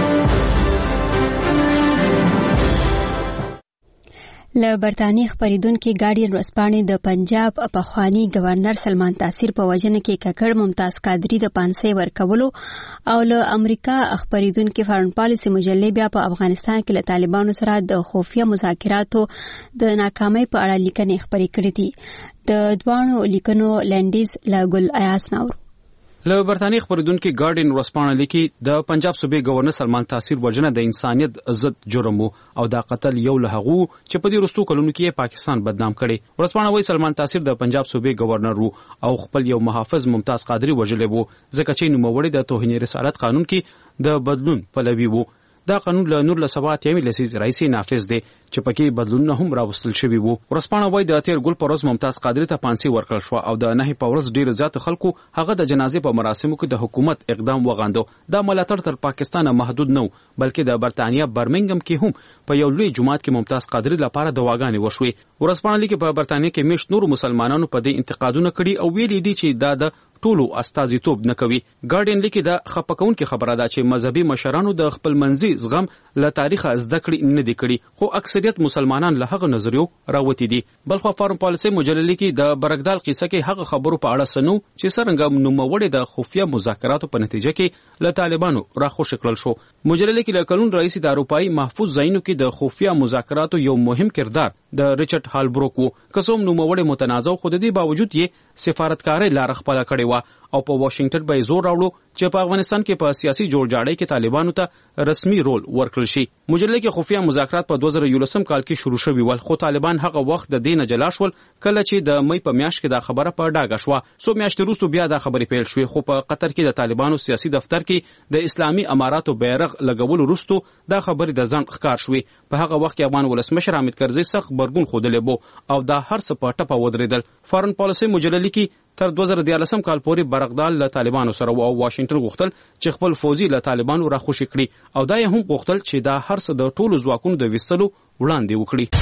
له برتانیې خپریدونکو ګارډین ورځپاڼې د پنجاب پخوانی گورنر سلمان تاثیر په وجنه کې ککړ ممتاز قادری د پانسي ورکولو او له امریکا خپریدونکو فارن پالیسي مجلې بیا په افغانستان کې له طالبانو سره د خفیه مذاکراتو د ناکامۍ په اړه لیکنې خپرې کړې دي. د دوانو لیکنو لینډیز له ګل ایاس ناور. له برتانیې خپریدونکو ګارډین ورځپاڼه لیکي د پنجاب صوبې گورنر سلمان تاثیر وجنه د انسانیت ضد جرم او دا قتل یو له هغه چې په دې وروستو کلونو کې پاکستان بدنام کړي. ورځپاڼه وايي سلمان تاثیر د پنجاب صوبې گورنر وو او خپل یو محافظ ممتاز قادری وجلې وو ځکه چې نوموړی د توهین رسالت قانون کې د بدلون پلوي وو. دا قانون له 1978 لسیزې راهیسې نافذ دی چې پکې بدلونونه هم راوستل شوي وو. ورځپاڼه وايي د تیر ګل پروز ممتاز قادری ته پانسي ورکړل شو او د نه په ورځ ډیر زیات خلکو هغه د جنازې په مراسمو کې د حکومت اقدام وغاندو. دا ملاتړ تر پاکستان محدود نه بلکې د برتانیا برمنګم کې هم په یو لوی جماعت کې ممتاز قادری لپاره دواګانې وشوي. ورځپاڼه لیکي په برتانیا کې مشت نور مسلمانانو په دې انتقادونه کړي او ویلي دي چې دا د ټولو استازیتوب نه کوي. ګارډین لیکي دا خپکونکو خبره ده چې مذهبي مشرانو د خپل منځي زغم له تاریخه زده کړې نه دي کړي خو اکثریت مسلمانان له هغه نظریو راوتی دي. بلخو فارن پالیسي مجلې لیکي د برګدال قصه کې هغه خبرو په اړه سنو چې څنګه نوموړی د خفیه مذاکراتو په نتیجه کې له طالبانو راخوش کړل شو. مجلې لیکي له کلون رئیس د اروپאי محفوظ ځایونو کې د خفیه مذاکراتو یو مهم کردار د ریچارډ هالبروک وو. قسم نوموړی متنازع خو د دې باوجود یې سفارتکاري لار خپل کړی و او په واشنگټن به زور راوړو چې په افغانستان کې په سیاسي جوړجاړی کې طالبانو ته رسمي رول ورکړل شي. مجلې کې خفیه مذاکرات په 2011 کال کې شروع شوي ول خو طالبان هغه وخت د دینه جلا شول کله چې د مې په میاشت کې دا خبره په ډاګه شو. سو میاشتې وروسته بیا دا خبرې پیل شوې خو په قطر کې د طالبانو سیاسي دفتر کې د اسلامي اماراتو بیرغ لګول وروسته دا خبرې د ځان ښکار شوې. په هغه وخت کې افغان ولسمشر حامد کرزي سخت برګون خودلې بو او دا هر څه په ټپه ودرېدل. فارن پالیسي مجلې کې تر 2014 کال پورې برغدال له طالبانو سره او واشنگټن غوښتل چې خپل فوزي له طالبانو راخوشي کړي او دا یې هم غوښتل چې دا هر څه د ټولو ځواکونو د وستلو وړاندې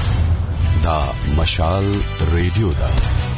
وکړي. دا مشال ریډیو دا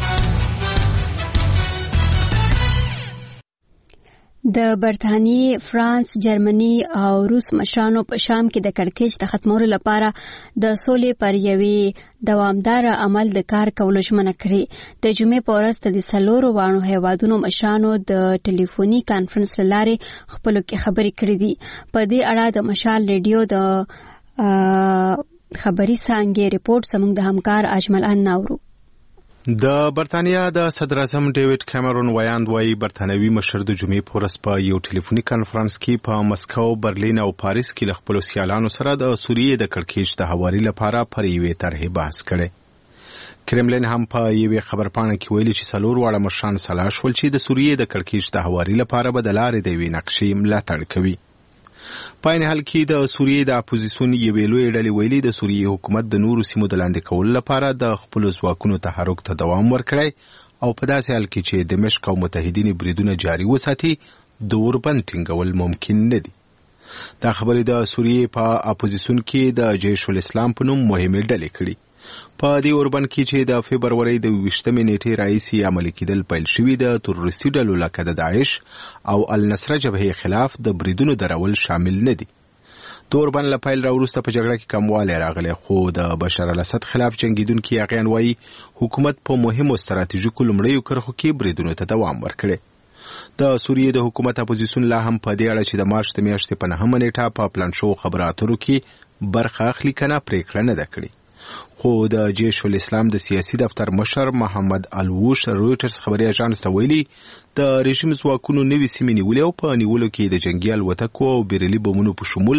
د برتانیې، فرانس، جرمني او روس مشرانو په شام کې د کړکېچ د ختمولو لپاره د سولې پر یوې دوامدار عمل د کار کولو ژمنه کړې. د جمعې په ورځ د څلورو واړو هیوادونو مشرانو د ټلیفوني کانفرنس له لارې خپلو کې خبرې کړې دي. په دې اړه د مشال ریډیو د خبري څانګې ریپورت زموږ د همکار اجمل ان ناورو. د برتانیا د صدر اعظم ډیوډ کیمرون ویاند وايي برتانوي مشر د جمعې په ورځ په یو ټلیفوني کانفرنس کې په مسکو، برلین او پاریس کې له خپلو سیالانو سره د سوریې د کړکېچ د هواري لپاره پر یوې طرحې بحث کړی. کرملین هم په یوې خبرپاڼه کې ویلي چې څلور واړه مشران سلا شول چې د سوریې د کړکېچ د هواري لپاره به د لارې د یوې نقشې ملاتړ کوي. په عین حال کې د سوریې د اپوزیسیون یوې لویې ډلې ویلي د سوریې حکومت د نورو سیمو د لاندې کولو لپاره د خپلو ځواکونو تحرک ته دوام ورکړی او په داسې حال کې چې دمشق او متحدین بریدونه جاري وساتي د اوربند ټینګول ممکن نه دي. دا خبرې د سوریې په اپوزیسیون کې د جیش الاسلام په نوم مهمې ډلې کړي. په دې اوربند کې چې د فبرورۍ د 20 نیټې راهیسې عملي کېدل پیل شوي د تروریستي ډلو لکه د داعش او النصره جبهې خلاف د بریدونو درول شامل نه دي. د اوربند له پیل راوروسته په جګړه کې کموالی راغلی خو د بشار الاسد خلاف جنګېدونکي هغیان وایي حکومت په مهمو ستراتیژیکو لومړیو کرښو کې بریدونو ته دوام ورکړی. د سوریې د حکومت اپوزیسیون لا هم په دې اړه چې د مارچ د میاشتې په 9 نیټه په پلان شو خبرو اترو کې برخه اخلي کنه پریکړه نه ده کړې. خو د جیش الاسلام د سیاسي دفتر مشر محمد الوش رویټرز خبري اژانس ته ویلي د رژیم ځواکونو نوې سیمې نیولې او په نیولو کې د جنگي الوتکو او بیرلي بمونو په شمول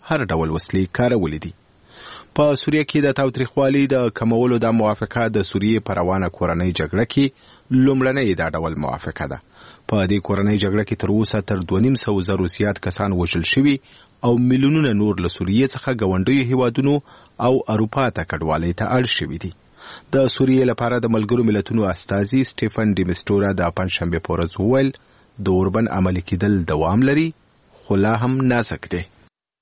هر ډول وسلې کارولې دي. په سوریه کې د تاوتریخوالي د کمولو د موافقه د سوریې په روانه کورنۍ جګړه کې لومړنۍ دا ډول موافقه ده. په دې کورنۍ جګړه کې تر اوسه تر 2.5 زیات کسان وژل شوي او میلیونونه نور له سوریې څخه ګاونډیو هیوادونو او اروپا ته کډوالۍ ته اړ شوي دي. د سوریې لپاره د ملګرو ملتونو استازي سټیفن ډیمسټورا د پنځشنبه په ورځ وویل د اوربن عملي کېدل دوام لري خو لا هم نازک دی.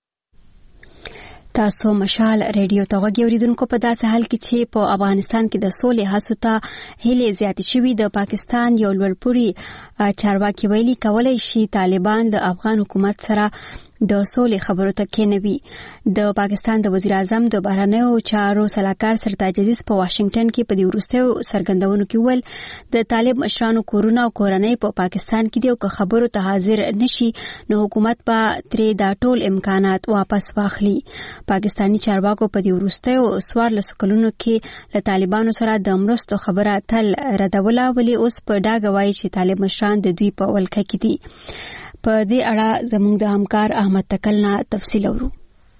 تاسو مشال ریډیو ته غوږی اوریدونکو په داسې حال کې چې په افغانستان کې د سولې هڅو ته هلې زیاتې شوي د پاکستان یو لوړپوړي چارواکي ویلي کولای شي طالبان د افغان حکومت سره د سولې خبرو ته کېنوي. د پاکستان د وزیر اعظم د بهرنیو چارو سلاکار سرتاج عزیز په واشنگټن کې په دې وروستیو څرګندونو کې ویل د طالب مشرانو کورونه او کورنۍ په پاکستان کې دي او که خبرو ته حاضر نشي نو حکومت به ترې دا ټول امکانات واپس واخلي. پاکستانی چارواکو په دې وروستیو 14 کلونو کې له طالبانو سره د مرستو خبره تل ردوله ولې اوس په ډاګه وایي چې طالب مشران د دوی په ولکه کې دي. په دې اړه زموږ د همکار احمد تکلنا تفصیل اورو.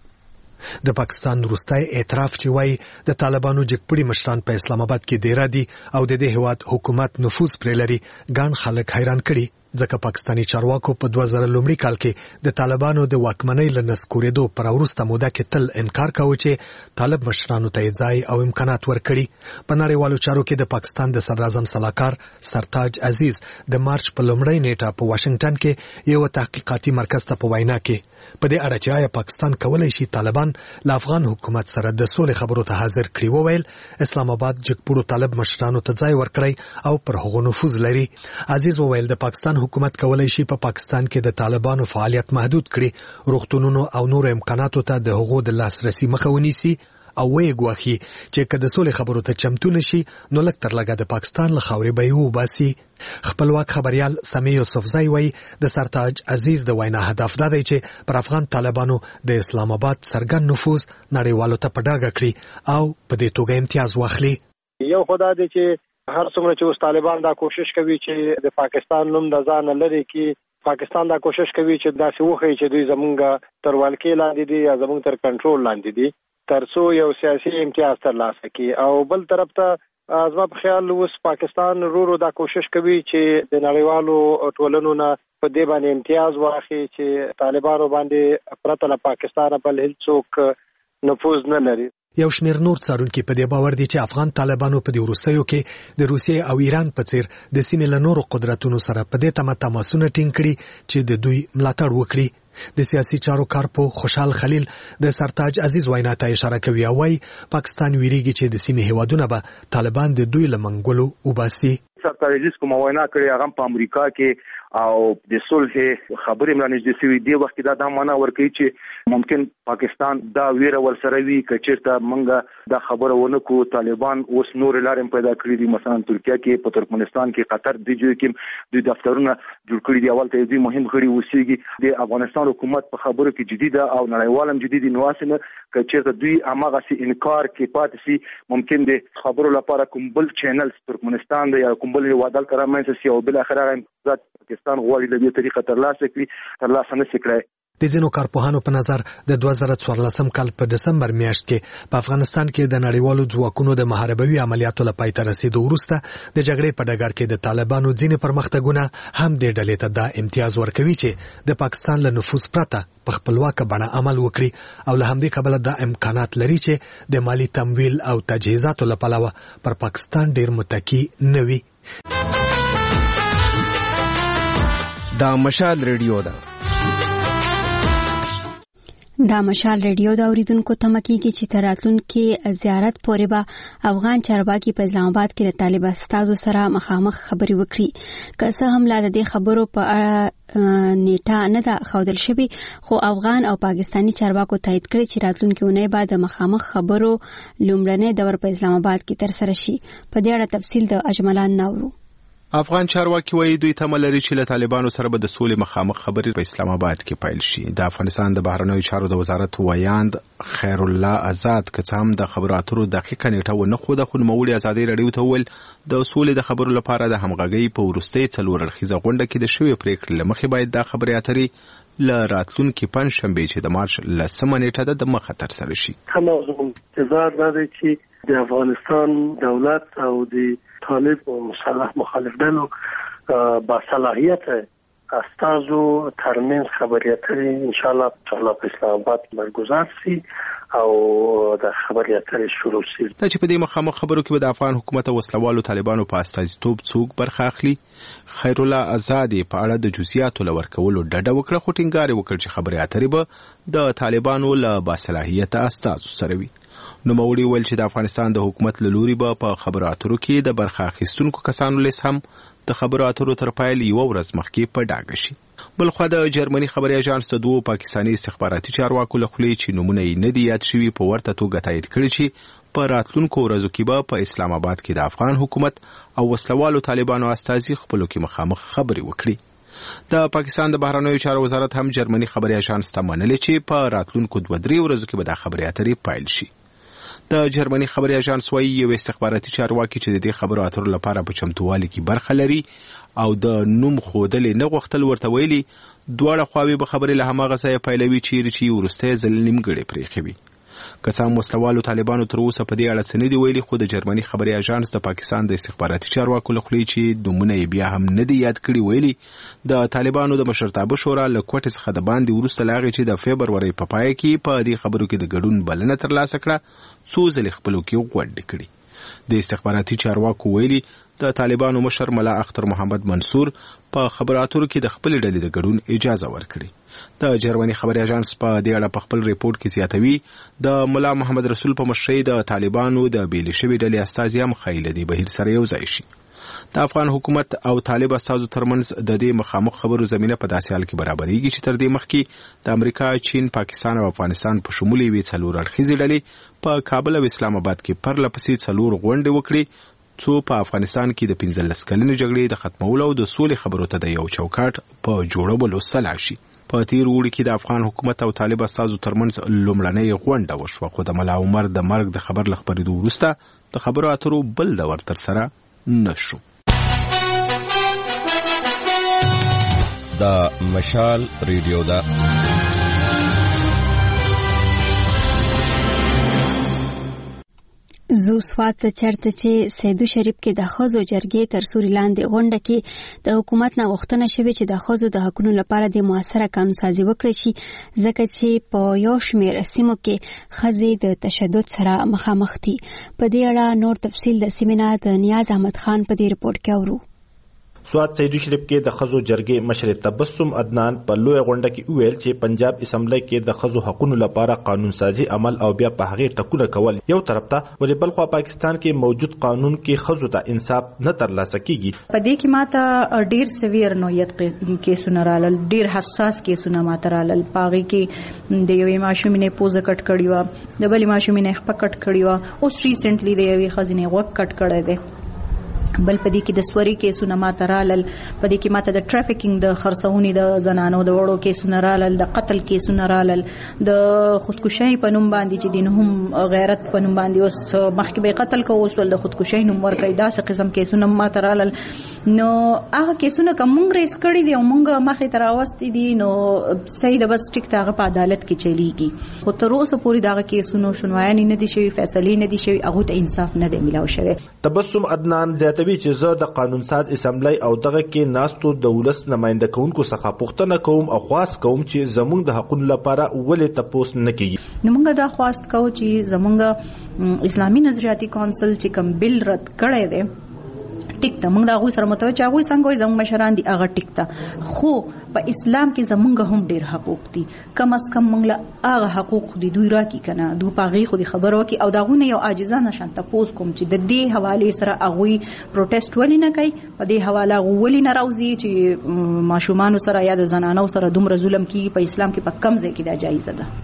د پاکستان وروستي اعتراف چې وایي د طالبانو جګپړي مشران په اسلام آباد کې ډیر دي او د دې هواد حکومت نفوذ پرې لري ګڼ خلک حیران کړي ځکه پاکستانی چارواکو په 2000 لومړي کال کې د طالبانو د واکمنۍ له نسکورېدو پر وروسته موده کې تل انکار کاوه چې طالب مشرانو ته ځای او امکانات ورکړي. په نړیوالو چارو کې د پاکستان د صدر اعظم سلاکار سرتاج عزیز د مارچ په لومړۍ نیټه په واشنگټن کې یو تحقیقاتي مرکز ته په وینا کې په دې اړه چې آیا پاکستان کولای شي طالبان له افغان حکومت سره د سولې خبرو ته حاضر کړي وویل اسلام آباد جګپړو طالب مشرانو ته ځای ورکړي او پر هغو نفوذ لري. عزیز وویل د پاکستان حکومت کولای شي په پاکستان کې د طالبانو فعالیت محدود کړي روغتونونو او نور امکاناتو ته د هغو د لاسرسي مخه ونیسي او وایي ګواخي چې که د سولې خبرو ته چمتو نشي نو لږ تر لږه د پاکستان له خاورې به یې وباسي. خپلواک خبريال سمیع یوسفزئی وایي د سرتاج عزیز د وینا هدف دا دی چې پر افغان طالبانو د اسلام آباد څرګند نفوذ نړیوالو ته په ډاګه کړي او په دې توګه امتیاز واخلي. یو خدای دې چې هر څومره چې اوس طالبان دا کوشش کوي چې د پاکستان نوم د ځان لري کې پاکستان دا کوشش کوي چې داسې وخی چې دوی زمونږ تر ولکې لاندې دي یا زمونږ تر کنټرول لاندې دي ترڅو یو سیاسي امتیاز ترلاسه کړي او بل طرف ته زما په خیال اوس پاکستان ورو دا کوشش کوي چې د نړیوالو ټولنو نه په دې باندې امتیاز واخلي چې طالبانو باندې پرته له پاکستان بل هیڅوک نفوذ نه لري. یو شمېر نور څارونکي په دې باور دي چې افغان طالبانو په دې وروستیو کې د روسیې او ایران په څیر د سیمې له نورو قدرتونو سره په دې تمه تماسونه ټینګ کړي چې د دوی ملاتړ وکړي. د سیاسي چارو کارپو خوشحال خلیل د سرتاج عزیز وینا ته اشاره کوي او وايي پاکستان ویریږي چې د سیمې هیوادونه به طالبان د دوی له منګولو وباسي. سرتاج عزیز کوم وینا کړې هغه په امریکا کې او د صلح خبرې ملانجدي سوي دی وخت دا معنا ورکوي چې ممکن پاکستان دا ویره ورسره وي کچېرته منګه دا خبره ونه کو طالبان اوس نور لارې پیدا کړې دي مثلا ترکیه کې په ترکمنستان کې قطر د جوړ کې د دفترونه جوړ کړي دي اول ته دوی مهم غړي وسیږي د افغانستان حکومت په خبرو کې جديده او نړیوالم جديدي نواسنه کچېرته دوی اماغه سي انکار کې پاتې سي ممکن د خبرو لپاره کوم بل چینل ترکمنستان د یا کوم بل وادل کرامنس سي او بل اخر هغه پاکستان غواړي د دې طریقه ترلاسه نشي کړای. د ځینو کارپوهانو په نظر د 2014 کال په دسمبر میاشت کې په افغانستان کې د نړیوالو ځواکونو د محاربوي عملیاتو لپاره پای ته رسیدو وروسته د جګړې په ډګر کې د طالبانو ځینې پرمختګونه هم د ډلې ته دا امتیاز ورکوي چې د پاکستان له نفوذ پرته په خپلواکه بڼه عمل وکړي او له همدې کبله دا امکانات لري چې د مالی تمویل او تجهیزاتو له پلوه پر پاکستان ډیر متکی نه وي. دا مشال ریډیو ده. دا مشال ریډیو دا اوریدونکو ته مکیږي چې تراتلونکو زیارت پورې به افغان چارواکي په اسلام آباد کې د طالب استادو سره مخامخ خبري وکړي. که څه هم لا د دې خبرو په اړه نیټه نه ده ښودل شوې خو افغان او پاکستانی چارواکو تایید کړي چې راتلونکي اونۍ بعد د مخامخ خبرو لومړنی دور په اسلام آباد کې ترسره شي. په دې اړه تفصیل د اجملان ناورو. افغان چارواکي وایي دوی تمه لري چې له طالبانو سره به د سولې مخامخ خبرې په اسلام آباد کې پیل شي. د افغانستان د بهرنیو چارو د وزارت ویاند خیر الله آزاد که څه هم د خبرو اترو دقیقه نیټه ونه ښوده، خو نوموړي ازادي راډیو ته وویل د سولې د خبرو لپاره د همغږۍ په وروستۍ 4 اړخیزه غونډه کې د شوې پریکړې له مخې باید دا خبرې اترې له راتلونکي پنجشنبې چې د مارچ 10 نیټه د مخه ترسره شي. انتظار دا دی چې د افغانستان دولت او د طالب و مسلح مخالف ډلو با صلاحیت استازو ترمنځ خبرې اترې ان شاء الله په اسلام آباد برگزار شي او د خبرې اترې شروع شي. دا چې په دې مخامخ خبرو کې به د افغان حکومت او وسلوالو طالبانو په استازیتوب څوک برخه اخلي، خیر الله آزاد په اړه د جزئیاتو لور کولو ډډه وکړه، خو ټینګار وکړ چې خبرې اترې به د طالبانو له باصلاحیت استازو سره وي. نوموړي ویل چې د افغانستان د حکومت له لوري به په خبرو اترو کې د برخه اخیستونکو کسانو لیست هم د خبرو اترو تر پیل یوه ورځ مخکې په ډاګه شي. بلخوا د جرمني خبري اژانس د 2 پاکستاني استخباراتي چارواکو له خولې چې نومونه یې نه دي یاد شوي په ورته توګه تایید کړي چې په راتلونکو ورځو کې به په اسلام آباد کې د افغان حکومت او وسلوالو طالبانو استازي خپلو کې مخامخ خبرې وکړي. د پاکستان د بهرنیو چارو وزارت هم جرمني خبري اژانس ته منلې چې په راتلونکو 2-3 ورځو کې به د خبري اترې پیل شي. د جرمني خبري اژانس وايي یو استخباراتي چارواکي چې د دې خبرو اترو لپاره په چمتووالي کې برخه لري او د نوم ښودلې نه غوښتل ورته ویلي دواړه خواوې به خبرې له هماغه ځایه پیلوي چیرې چې وروستی ځل نیمګړې پرېښې وي. که څه هم وسلوالو طالبانو تر اوسه په دې اړه څه نه دي ویلي، خو د جرمني خبري اژانس د پاکستان د استخباراتي چارواکو له خولې چې نومونه یې بیا هم نه دي یاد کړي ویلي د طالبانو د مشرتابه شورا له کوټې څخه د باندې وروسته له هغې چې د فبرورۍ په پای کې په دې خبرو کې د ګډون بلنه ترلاسه کړه څو ځلې خپلو کې غونډې کړي. د استخباراتي چارواکو ویلي د طالبانو مشر ملا اختر محمد منصور په خبرو اترو کې د خپل ډلې د ګډون اجازه ورکړي. د جرمني خبري اژانس په دې اړه په خپل ریپورت کې زیاتوي د ملا محمد رسول په مشرۍ د طالبانو د بیلې شوې ډلې استازي هم ښایي له دې بهیر سره یو ځای شي. د افغان حکومت او طالب استازو ترمنځ د دې مخامخ خبرو زمینه په داسې حال کې برابرېږي چې تر دې مخکې د امریکا، چین، پاکستان او افغانستان په شمول یوې 4 اړخیزې ډلې په کابل او اسلام آباد کې پرله پسې 4 غونډې وکړي څو په افغانستان کې د 15 کلنې جګړې د ختمولو او د سولې خبرو ته د یو چوکاټ په جوړولو سلا شي. په تیر اوړي کې د افغان حکومت او طالب استازو ترمنځ لومړنۍ غونډه وشوه، خو د ملا عمر د مرګ د خبر له خبرېدو وروسته د خبرو اترو بل دور ترسره نه شو. د مشال ریډیو دا زو سوات چرته چې سیدو شریف کې د خزو جرګې تر سوري لاندې غونډه کې د حکومت نه غوښتنه شوې چې د خزو د حقوقو لپاره د موثره قانون سازي وکړي شي، ځکه چې په یو شمېر سیمو کې خزې د تشدد سره مخامخ دي. په دې اړه نور تفصیل د سیمینار د نیاز احمد خان په دې رپورت کې اورو. سوات سیدو شریف کې د خزو جرګې مشر تبسم عدنان په لوی غونډه کې ویل چې پنجاب اسمبلی کې د خزو حقوقو لپاره قانون سازي عمل او بیا په هغه ټکونه کول یو طرف ته، ولې بل خو پاکستان کې موجود قانون کې خزو ته انصاف نه ترلاسه کیږي. په دې کې ماته ډیر سویر نوعیت کیسونه رالل، ډیر حساس کیسونه ماته رالل. پاغي کې د یوې ماشومې پوزه کټ کړی و، د بلې ماشومې خپه کټ کړی و، اوس ریسنټلی د یوې خزینې غوږ کټ کړی دی. بل پدې کې د سوري کیسونه ماته رالل، پدې کې ماته د ټرافیکینګ د خرڅونې د زنانو د وړو کیسونه رالل، د قتل کیسونه رالل، د خودکشي په نوم باندې چې دین هم غیرت په نوم باندې اوس مخکې به قتل کوو اوس ول د خودکشي نوم ورکړي، داسې قسم کیسونه ماته رالل. نو هغه کیسونه کوم ریس کړی دی او مونږه مخې تر راوستي دي، نو صحیح د بس ټیک تاغه په عدالت کې چلیږي. خو تر اوسه پورې دغه کیسونو شنوایان نه دي شوی، فیصلې نه دي شوی، هغه ته انصاف نه دی ملاو شوی. تبسم عدنان زیاتوي چې زه د قانون ساز اسمبلی او دغه کې ناستو د ولس نماینده کوونکو څخه پوښتنه کوم او خواست کوم چې زموږ د حقوقو لپاره ولې تاسو نه کیږي. نو موږ دا خواست کوو چې زموږ اسلامي نظریاتي کونسل چې کوم بل رد کړی دی ټیک ته، موږ دا غوي سره متوجه هغه څنګه زموږ مشران دي هغه ټیک ته، خو په اسلام کې زموږ هم ډیر حقوق دي، کم از کم موږ له هغه حقوق دي دوی راکی کنه دوی پاغي خو دي خبرو کې او داغونه یو عاجزانه شان تاسو کوم چې د دې حواله سره هغه پروټیسټ ولې نه کوي، په دې حواله ولې نه راوځي چې ماشومان سره یا د زنانو سره دومره ظلم کیږي په اسلام کې په کم ځای کې دا جایز ده.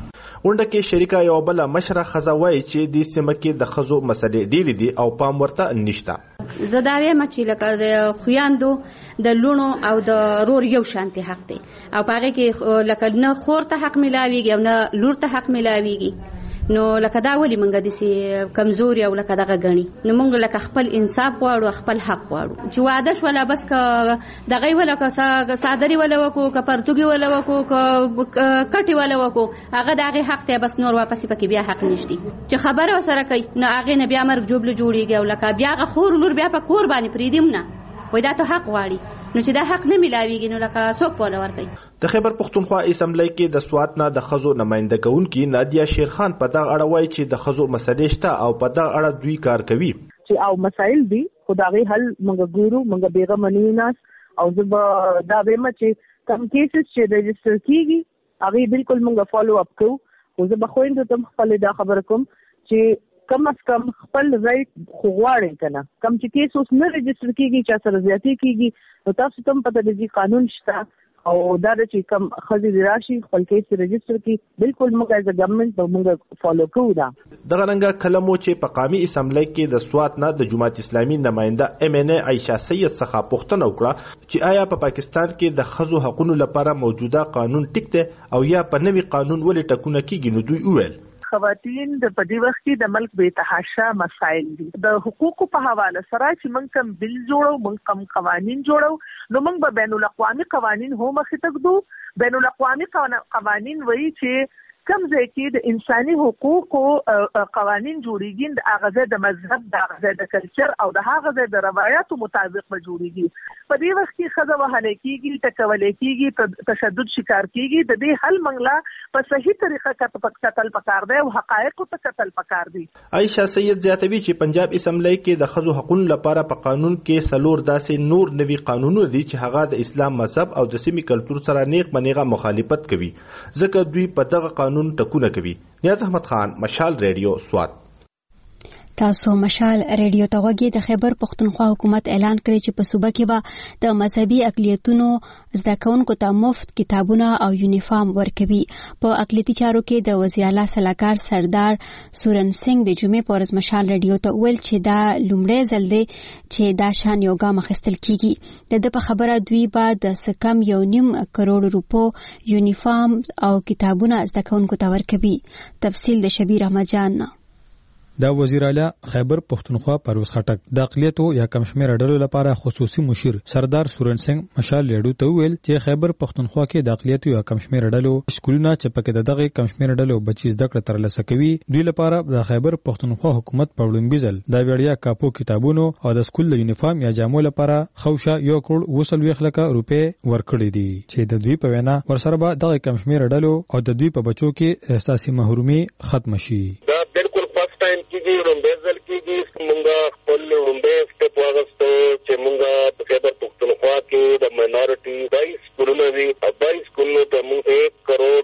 غونډه کې شریکه یو بل مشره خزه وایي چې د سیمه کې د خزو مسلې ډېرې دي او پام ورته نشته. زه دا وایم چې لکه د خویاندو د لونو او د رور یو شانتي حق دی او پاره کې لکه نه خور ته حق ملاويږي او نه لور ته حق ملاويږي. نو لکه دا ولې مونږ د سي کمزوري او لکه دغه غني نو مونږ لکه خپل انصاف غواړو خپل حق غواړو چې واده ولا بس دغه ولا که صادري ولا وکو که پرتګي ولا وکو که کټي ولا وکو هغه دغه حق ته بس نور واپس پکې بیا حق نشتی چې خبره وسره کوي نو هغه نه بیا مرګ جوړ جوړیږي او لکه بیا خور لور بیا په کور باندې پریدیم نه وای دا ته حق غواړي نو چې دا حق نه ملاويږي نو لکه څوک په لور کوي. د خیبر پختونخوا اسمبلی کې د سوات نه د خزو نمائنده کوونکی نادیا شیرخان په دغه اړه وایي چې د خزو مسلې شته او په دغه اړه دوی کار کوي چې او مسایل دي خدای حل مونږ ګورو مونږ بیغه منیناس او زب دا به چې کم کیسز چې رجستر کیږي هغه بالکل مونږ فالو اپ کوو او زب خويند ته خپل دا خبر کوم چې کم از کم خپل رائټ خوغواړي کنه کم چې کیس اوس نه رجستر کیږي چې سره زیاتی کیږي نو تاسو ته پته دی قانون شته او دا چې کم خزي راشي خپل کیس رجستر کی بالکل موږ از ګورنمنت موږ فالو کوو دا. دغه رنګه کلمو چې په قومي اسمبلی کې د سوات نه د جماعت اسلامي نمائنده MNA عائشہ سید څخه پوښتنه وکړه چې آیا په پاکستان کې د خزو حقوقو لپاره موجوده قانون ټیک دی او یا په نوي قانون ولې ټکونه کیږي نو دوی وویل خواتین د پدی وخت کې د ملک به تحاشا مسائل دي د حقوقو په حواله سره چې موږ کم بل جوړو موږ کم قوانين جوړو نو موږ به بین الاقوامي قوانين هم مخ ته ګدو. بین الاقوامي قوانين وایي چې کم ځای کې د انساني حقوقو قوانين جوړیږي د هغه د مذهب د هغه د کلچر او د هغه د روایتو مطابق به جوړیږي. په دې وخت کې خزه وهل کېږي ټکول کېږي تشدد شکار کېږي د دې حل منګلا په صحیح طریقه کتل پکار دی او حقایق ته کتل پکار دی. عائشہ سید زیاتوي چې پنجاب اسمبلی کې د خزو حقوقو لپاره په قانون کې سلور داسې نور نوي قانونونه دي چې هغه د اسلام مذهب او د سیمې کلچر سره نیغ منیغه مخالفت کوي ځکه دوی په دغه قانون ټکونه کوي. نیاز احمد خان مشال ریډیو سوات. تاسو مشال ریډیو ته وګورئ. د خیبر پختونخوا حکومت اعلان کړی چې په صوبه کې به د مذهبي اقلیتونو زده کوونکو ته مفت کتابونه او یونیفارم ورکوي. په اقلیتي چارو کې د وزیر اعلی سلاکار سردار سورن سنگ د جمعې په ورځ مشال ریډیو ته ویل چې دا لومړی ځل دی چې دا شان یو ګام اخیستل کیږي. د په خبره دوی به د سکم 1.5 کروڑ روپو یونیفارم او کتابونه زده کوونکو ته ورکوي. تفصیل د شبیر احمد جان. دا وزیر اعلی خیبر پختونخوا پرویز خټک د اقلیتو یا کم شمېر ډلو لپاره خصوصي مشیر سردار سورن سنگ مشال ریډیو ته ویل چې خیبر پختونخوا کې د اقلیتو یا کم شمېر ډلو سکولونه چې پکې دغه کم شمېر ډلو بچی زده کړه ترلاسه کوي دوی لپاره د خیبر پختونخوا حکومت په وړاندې بزل د وړیا کاپو کتابونو او د سکول یونیفارم یا جامو لپاره خوشا 1 کروڑ 20 لک روپې ورکړي دي چې د دوی په وینا ورسره به دغه کم شمېر ډلو او د دوی په بچو کې احساسي محرومي ختم شي. کیږي رومبېزل کیږي مونږه خپل رومبې سټپ واغستو چې مونږه په خیبر پختونخوا کې د ماینورټي 22 سکولونه دي 22 سکولونو ته مونږ 1 کروڑ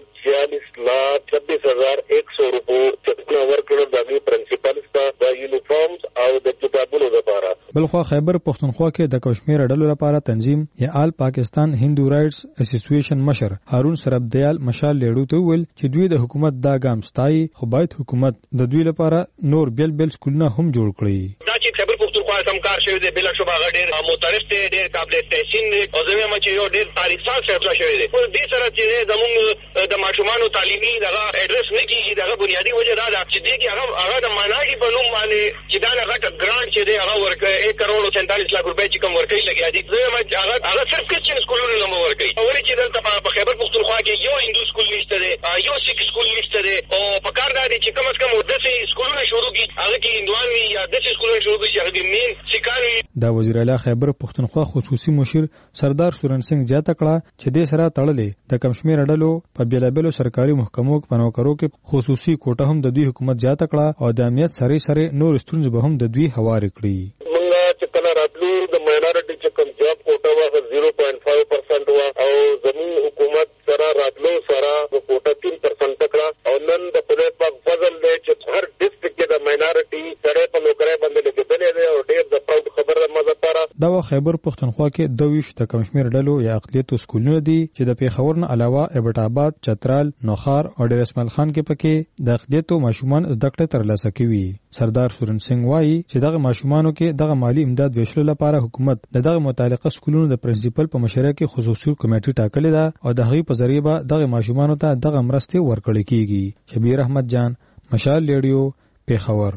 46,26,100 روپو چتونه ورکړل د پرنسپل سره د یونیفارمز او د کتابونو لپاره. بلخوا خیبر پختونخوا کې د کشمیر ډلو لپاره تنظیم یا آل پاکستان هندو رائټس اسوسییشن مشر هارون سربدیال مشال لیډو ته ویل چې دوی د حکومت دا ګام ستایي خو باید حکومت د دوی لپاره نور بیل سکولونه هم جوړ کړي. دا چې خیبر پختونخوا سم کار شوی دی بلا شوبه ډېر معترف دی ډېر قابل تحسین دی او زموږ مچ یو ډېر تاریخي سره شوی دی. په دې سره چې زموږ د ماشومان تعلیمي دغه اډرس نه کیږي دغه بنیادی وجه دا ده چې دغه هغه د ماناګي په نوم باندې چې دا غټ ګرانټ چې دی هغه ورکه 1 کروڑ 47 لک روپۍ چې کوم ورکړي لګیا دي زموږ هغه صرف کچن سکولونه نه ورکړي. اوري چې دلته په خیبر پختونخوا کې یو هندو سکول نشته دی یو سیک سکول نشته دی او په کار دا دي چې کم از کم ودسې سکولونه شروع کی هغه کې هندوان وي یا دسې سکولونه شروع کی چې هغه مين سکان وي. دا وزیر اعلی خیبر پختونخوا خصوصي مشیر سردار سورن سنگ زیاته کړه چې د سره تړلې د کم شمېر ډلو په بیلابلو سرکاري محکمو په نوکرو کې خصوصي کوټه هم د دوی حکومت زیاته کړه او د امنیت سره نور ستونزې به هم د دوی هوار کړي. مونږه چې کله راتلو د ماینورټي چې کوم جاب کوټه وه 0.5% وه او زموږ حکومت سره راتلو سره کوټه 3% کړه او نن د خدای پاک فضل دی چې هر ډیسټریکټ کې د ماینورټي سره په نوکرۍ باندې لګېدلې دی او ډېر د پراود خبره مزه لپاره. دا خیبر پښتونخوا کې 22 د کمشمیر ډلو یا اقلیتو سکولونه دي چې د پیښور نه علاوه ایبټ آباد، چترال، نوخار او ډیر اسماعیل خان کې پکې د اقلیتو ماشومان زده کړه ترلاسه کوي. سردار سورن سنگ وایي چې دغه ماشومانو کې دغه مالی امداد ویشلو لپاره حکومت دغه متعلقه سکولونو د پرنسپل په مشوره کې خصوصي کمیټه ټاکلې ده او د هغې په ذریعه به دغه ماشومانو ته دغه مرستې ورکړل کیږي. شبیر احمد جان، مشال ریډیو، پیښور.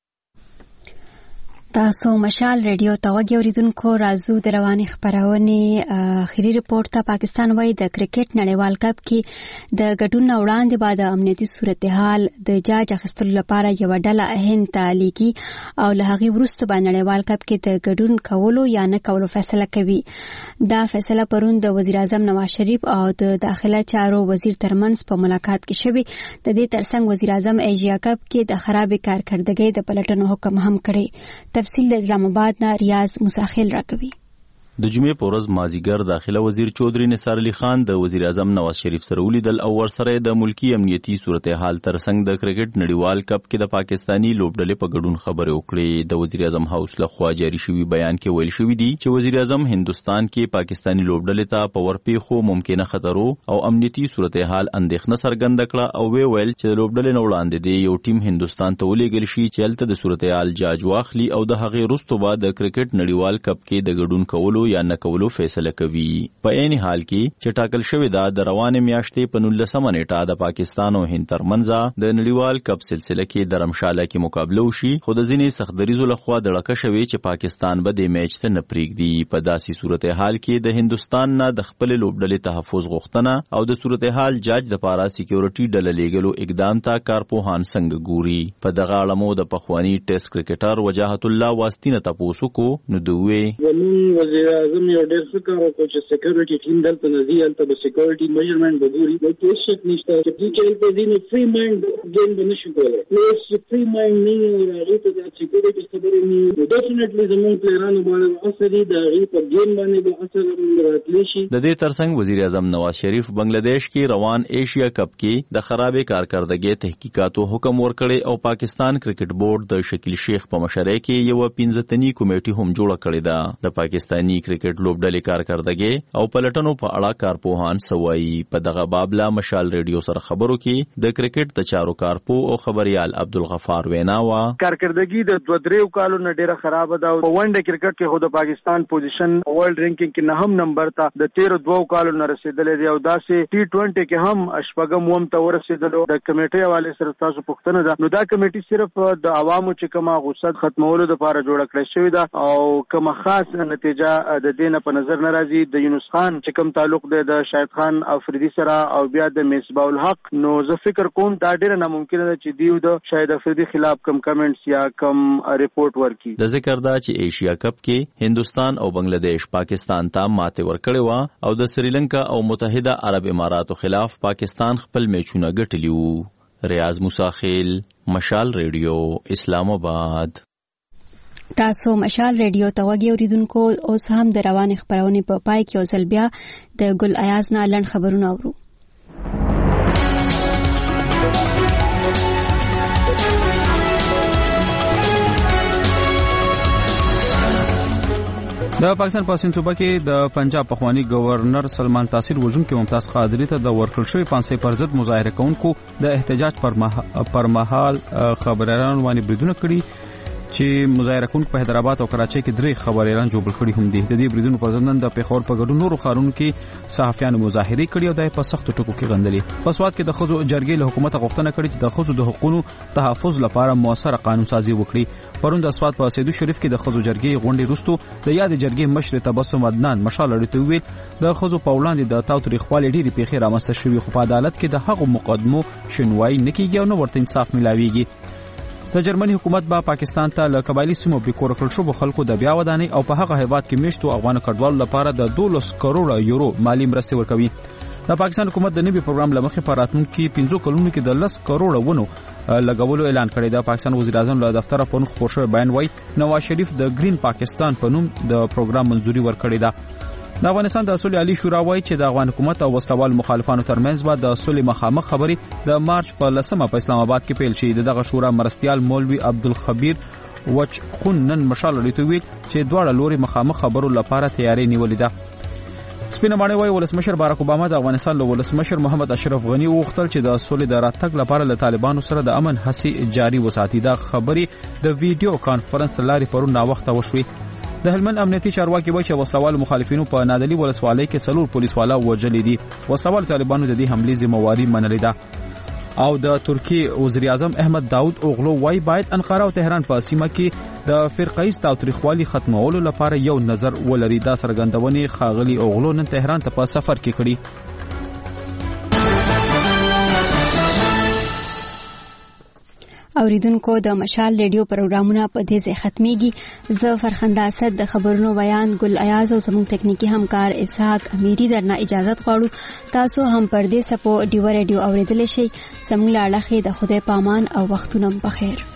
تاسو مشال ریډیو ته وګورئ اوریدونکو. راځو د رواني خبرونه اخیری رپورت ته. پاکستان وايي د کرکټ نړیوال کپ کې د ګډون وړاندې بعد امنیتي صورتحال د جاج اخیستلو لپاره یو ډله هند ته لیږي او له هغې وروسته به نړیوال کپ کې د ګډون کولو یا نه کولو فیصله کوي. دا فیصله پرون د وزیر اعظم نواز شریف او د داخله چارو وزیر ترمنځ په ملاقات کې شوی. د دې ترڅنګ وزیر اعظم ایشیا کپ کې د خراب کارکردګۍ د پلټنو حکم هم کړی. تفصیل د اسلام آباد نه ریاض مساخیل راکوي. د جمعې په ورځ مازیګر داخله وزیر چودري نثار علي خان د وزیر اعظم نواز شریف سره ولیدل او ورسره د ملکی امنیتي صورتحال ترڅنګ د کرکټ نړیوال کپ کې د پاکستانی لوبډلې په ګډون خبرې وکړې. د وزیر اعظم هاوس لخوا جاری شوی بیان کې ویل شوی دی چې وزیر اعظم هندستان کې پاکستانی لوبډلې ته په ورپېښو ممکنه خطرو او امنیتي صورتحال اندېښنه څرګنده کړه او ویل چې د لوبډلې نه وړاندې دی یو ټیم هندستان ته ولېږل شي چې هلته د صورتحال جاج واخلي او د هغې وروسته به د کرکټ نړیوال کپ کې د ګډون کولو یا نه کولو فیصله کوي. په عین حال کې چې ټاکل شوی دا د روانې میاشتې په 19 نیټه د پاکستان او هند ترمنځ د نړیوال کپ سلسله کې درمشاله کې مقابله وشي، خو د ځینې سختدریزو لخوا د ډکه شوی چې پاکستان به د میچ ته نه پرېږدي. په داسې صورتحال کې د هندستان نه د خپل لوبډلې تحفظ غوښتنه او د صورتحال جاج د پاره سکیورټي ډله لیږلو اقدام ته کارپوهان څنګه ګوري. په دغه اړه مو د پخوانی ټیسټ کرکټر وجاهت الله واسطینه تاسو کو نو دوی وزیر اعظم یو ډېر څه کار وکړ چې سکیورټي ټیم دلته نزي هلته به سکیورټي میجرمنټ به ګوري. د هیڅ شک نشته چې هلته ځینې فری مایند ګیم به نشي کولی. پلیس فری مایند نه وي او هغې ته د سکیورټي خبرې نه وي. نو ډیفینټلی زموږ پلیرانو باندې اثر د هغې په ګیم باندې به اثر راتلی شي. د دې ترڅنګ وزیر اعظم نواز شریف بنگلادیش کې روان ایشیا کپ کې د خرابې کارکردګۍ تحقیقاتو حکم ورکړی او پاکستان کرکټ بورډ د شکیل شیخ په مشرۍ کې یو 15 تنی کمیټه هم جوړه کړې ده. د پاکستانی کرکټ لوبډلې کارکردګۍ او پلټنو په اړه کارپوهان سوایي. په دغه باب لا مشال ریډیو سره خبرو کې د کرکټ د چارو کارپو او خبريال عبدالغفار وینا وا کارکردګي د 2-3 کالو نه ډیره خراب ده. په ونډه کرکټ کې خو د پاکستان پوزیشن ورلد رینکینګ کې 9 نمبر ته د 13 کالو نه رسیدلې دی او داسې T20 کې هم اشپغم وم ته ورسیدلو. د کمیټې حواله سره تاسو پوښتنه ده نو دا کمیټه صرف د عوامو چې کومه غوسه ختمولو لپاره جوړه کړې شوې ده او کومه خاص نتیجه د دې نه په نظر نه راځي. د یونس خان چې کوم تعلق دی د شاهد خان افریدي سره او بیا د مصباح الحق، نو زه فکر کوم دا ډیره ناممکنه ده چې دیو د شاهد افریدي خلاف کم کمنټس یا کم ریپورت ورکړي. د ذکر دا چې ایشیا کپ کې هندستان او بنگلاديش پاکستان ته ماته ورکړې و او د سریلانکا او متحده عرب اماراتو خلاف پاکستان خپل میچونه ګټلی وو. ریاض مساخیل، مشال ریډیو، اسلام آباد. تاسو مشال ریډیو ته وګورئ اوریدونکو. اوس هم د رواني خبرونه په پای کې اوسل بیا د ګل ایاز نه لړ خبرونه اورو. د پاکستان په سند صوبه کې د پنجاب پخوانی گورنر سلمان تاثیر وژونکي ممتاز قادری ته د ورکړل شوی 500 پر ضد مظاهره کوونکو د احتجاج پر مهال خبريالان باندې بریدونه کړي چې مظاهره کوونکو په حیدرآباد او کراچۍ کې 3 خبريالان جوړ کړي هم دي. د دې بریدونو پر ضد نن د پیښور په ګډون نورو ښارونو کې صحافیانو مظاهره کړي او د په سختو ټکو کې غندلې. په سواد کې د خزو جرګې له حکومت غوښتنه کړې چې د خزو د حقوقو تحفظ لپاره موثره قانون سازي وکړي. پرون د اسواد په سیدو شریف کې د خزو جرګې غونډې وروسته د یاد جرګې مشر تبسم عدنان مشال اړیته ویل د خزو په وړاندې د تاوتریخوالي ډېری پیښې رامنځته شوې خو په عدالت کې د هغو مقدمو شنوای نه کیږي او نه ورته انصاف ملاويږي. د جرمني حکومت به پاکستان ته له قبایلی سیمو بیکور کړل شو خلکو د بیا ودانۍ او په هغه هیواد کې میشتو افغان کډوالو لپاره د 12 کروڑ یورو مالی مرستې ورکوي. د پاکستان حکومت د نوي پروګرام لمخې په راتلونکي 15 کلونو کې د 10 کروڑ ونو لګولو اعلان کړی. د پاکستان وزیر اعظم له دفتر په نوم خبر شوی بیان وایي نواز شریف د گرین پاکستان په نوم د پروګرام منځوري ورکړی ده. د افغانستان د اصول عالی شورا وایي چې د افغان حکومت او وسلوال مخالفانو ترمنځ به د صلح مخامخ خبرې د مارچ په 10 په اسلام آباد کې پیل شي. دغه شورا مرستيال مولوي عبدالخبیر وچ خون نن مشال لري ویل چې دواړه لوري مخامخ خبرو لپاره تیاری نیولې ده. سپینه باندې وای ولسمشر بارک اوباما د افغانستان له ولسمشر محمد اشرف غنی وغوښتل چې د سولې د راتګ لپاره له طالبانو سره د امن هڅې جاري وساتي. دا خبري د ویډیو کانفرنس لاري پرون نا وخت وشوي. د هلمند امنیتي چارواکي وایي چې وسلوال مخالفینو په نادلی ولسوالۍ کې څلور پولیس والا وژلي دي. وسلوال طالبانو د دې حملې ذمہواری منلې ده. او د ترکی وزیر اعظم احمد داود اوغلو وای باید انقره او تهران په سیمه کې د فرقایي تاوتریخوالي ختمولو لپاره یو نظر ولري. دا څرګندونې خاغلی اوغلو نن تهران ته په سفر کې کړي. اوریدونکو د مشال ریډیو پروګرامونه په دې ځای ختميږي. زه فرخنده اسد د خبرونو بیان ګل ایاز او زموږ تکنیکی همکار اسحاق امیری درنه اجازه غواړو. تاسو هم پر دې سپو ډیو ریډیو اوریدل شئ. زموږ لاړه خې د خدای پامان او وختونه بخیر.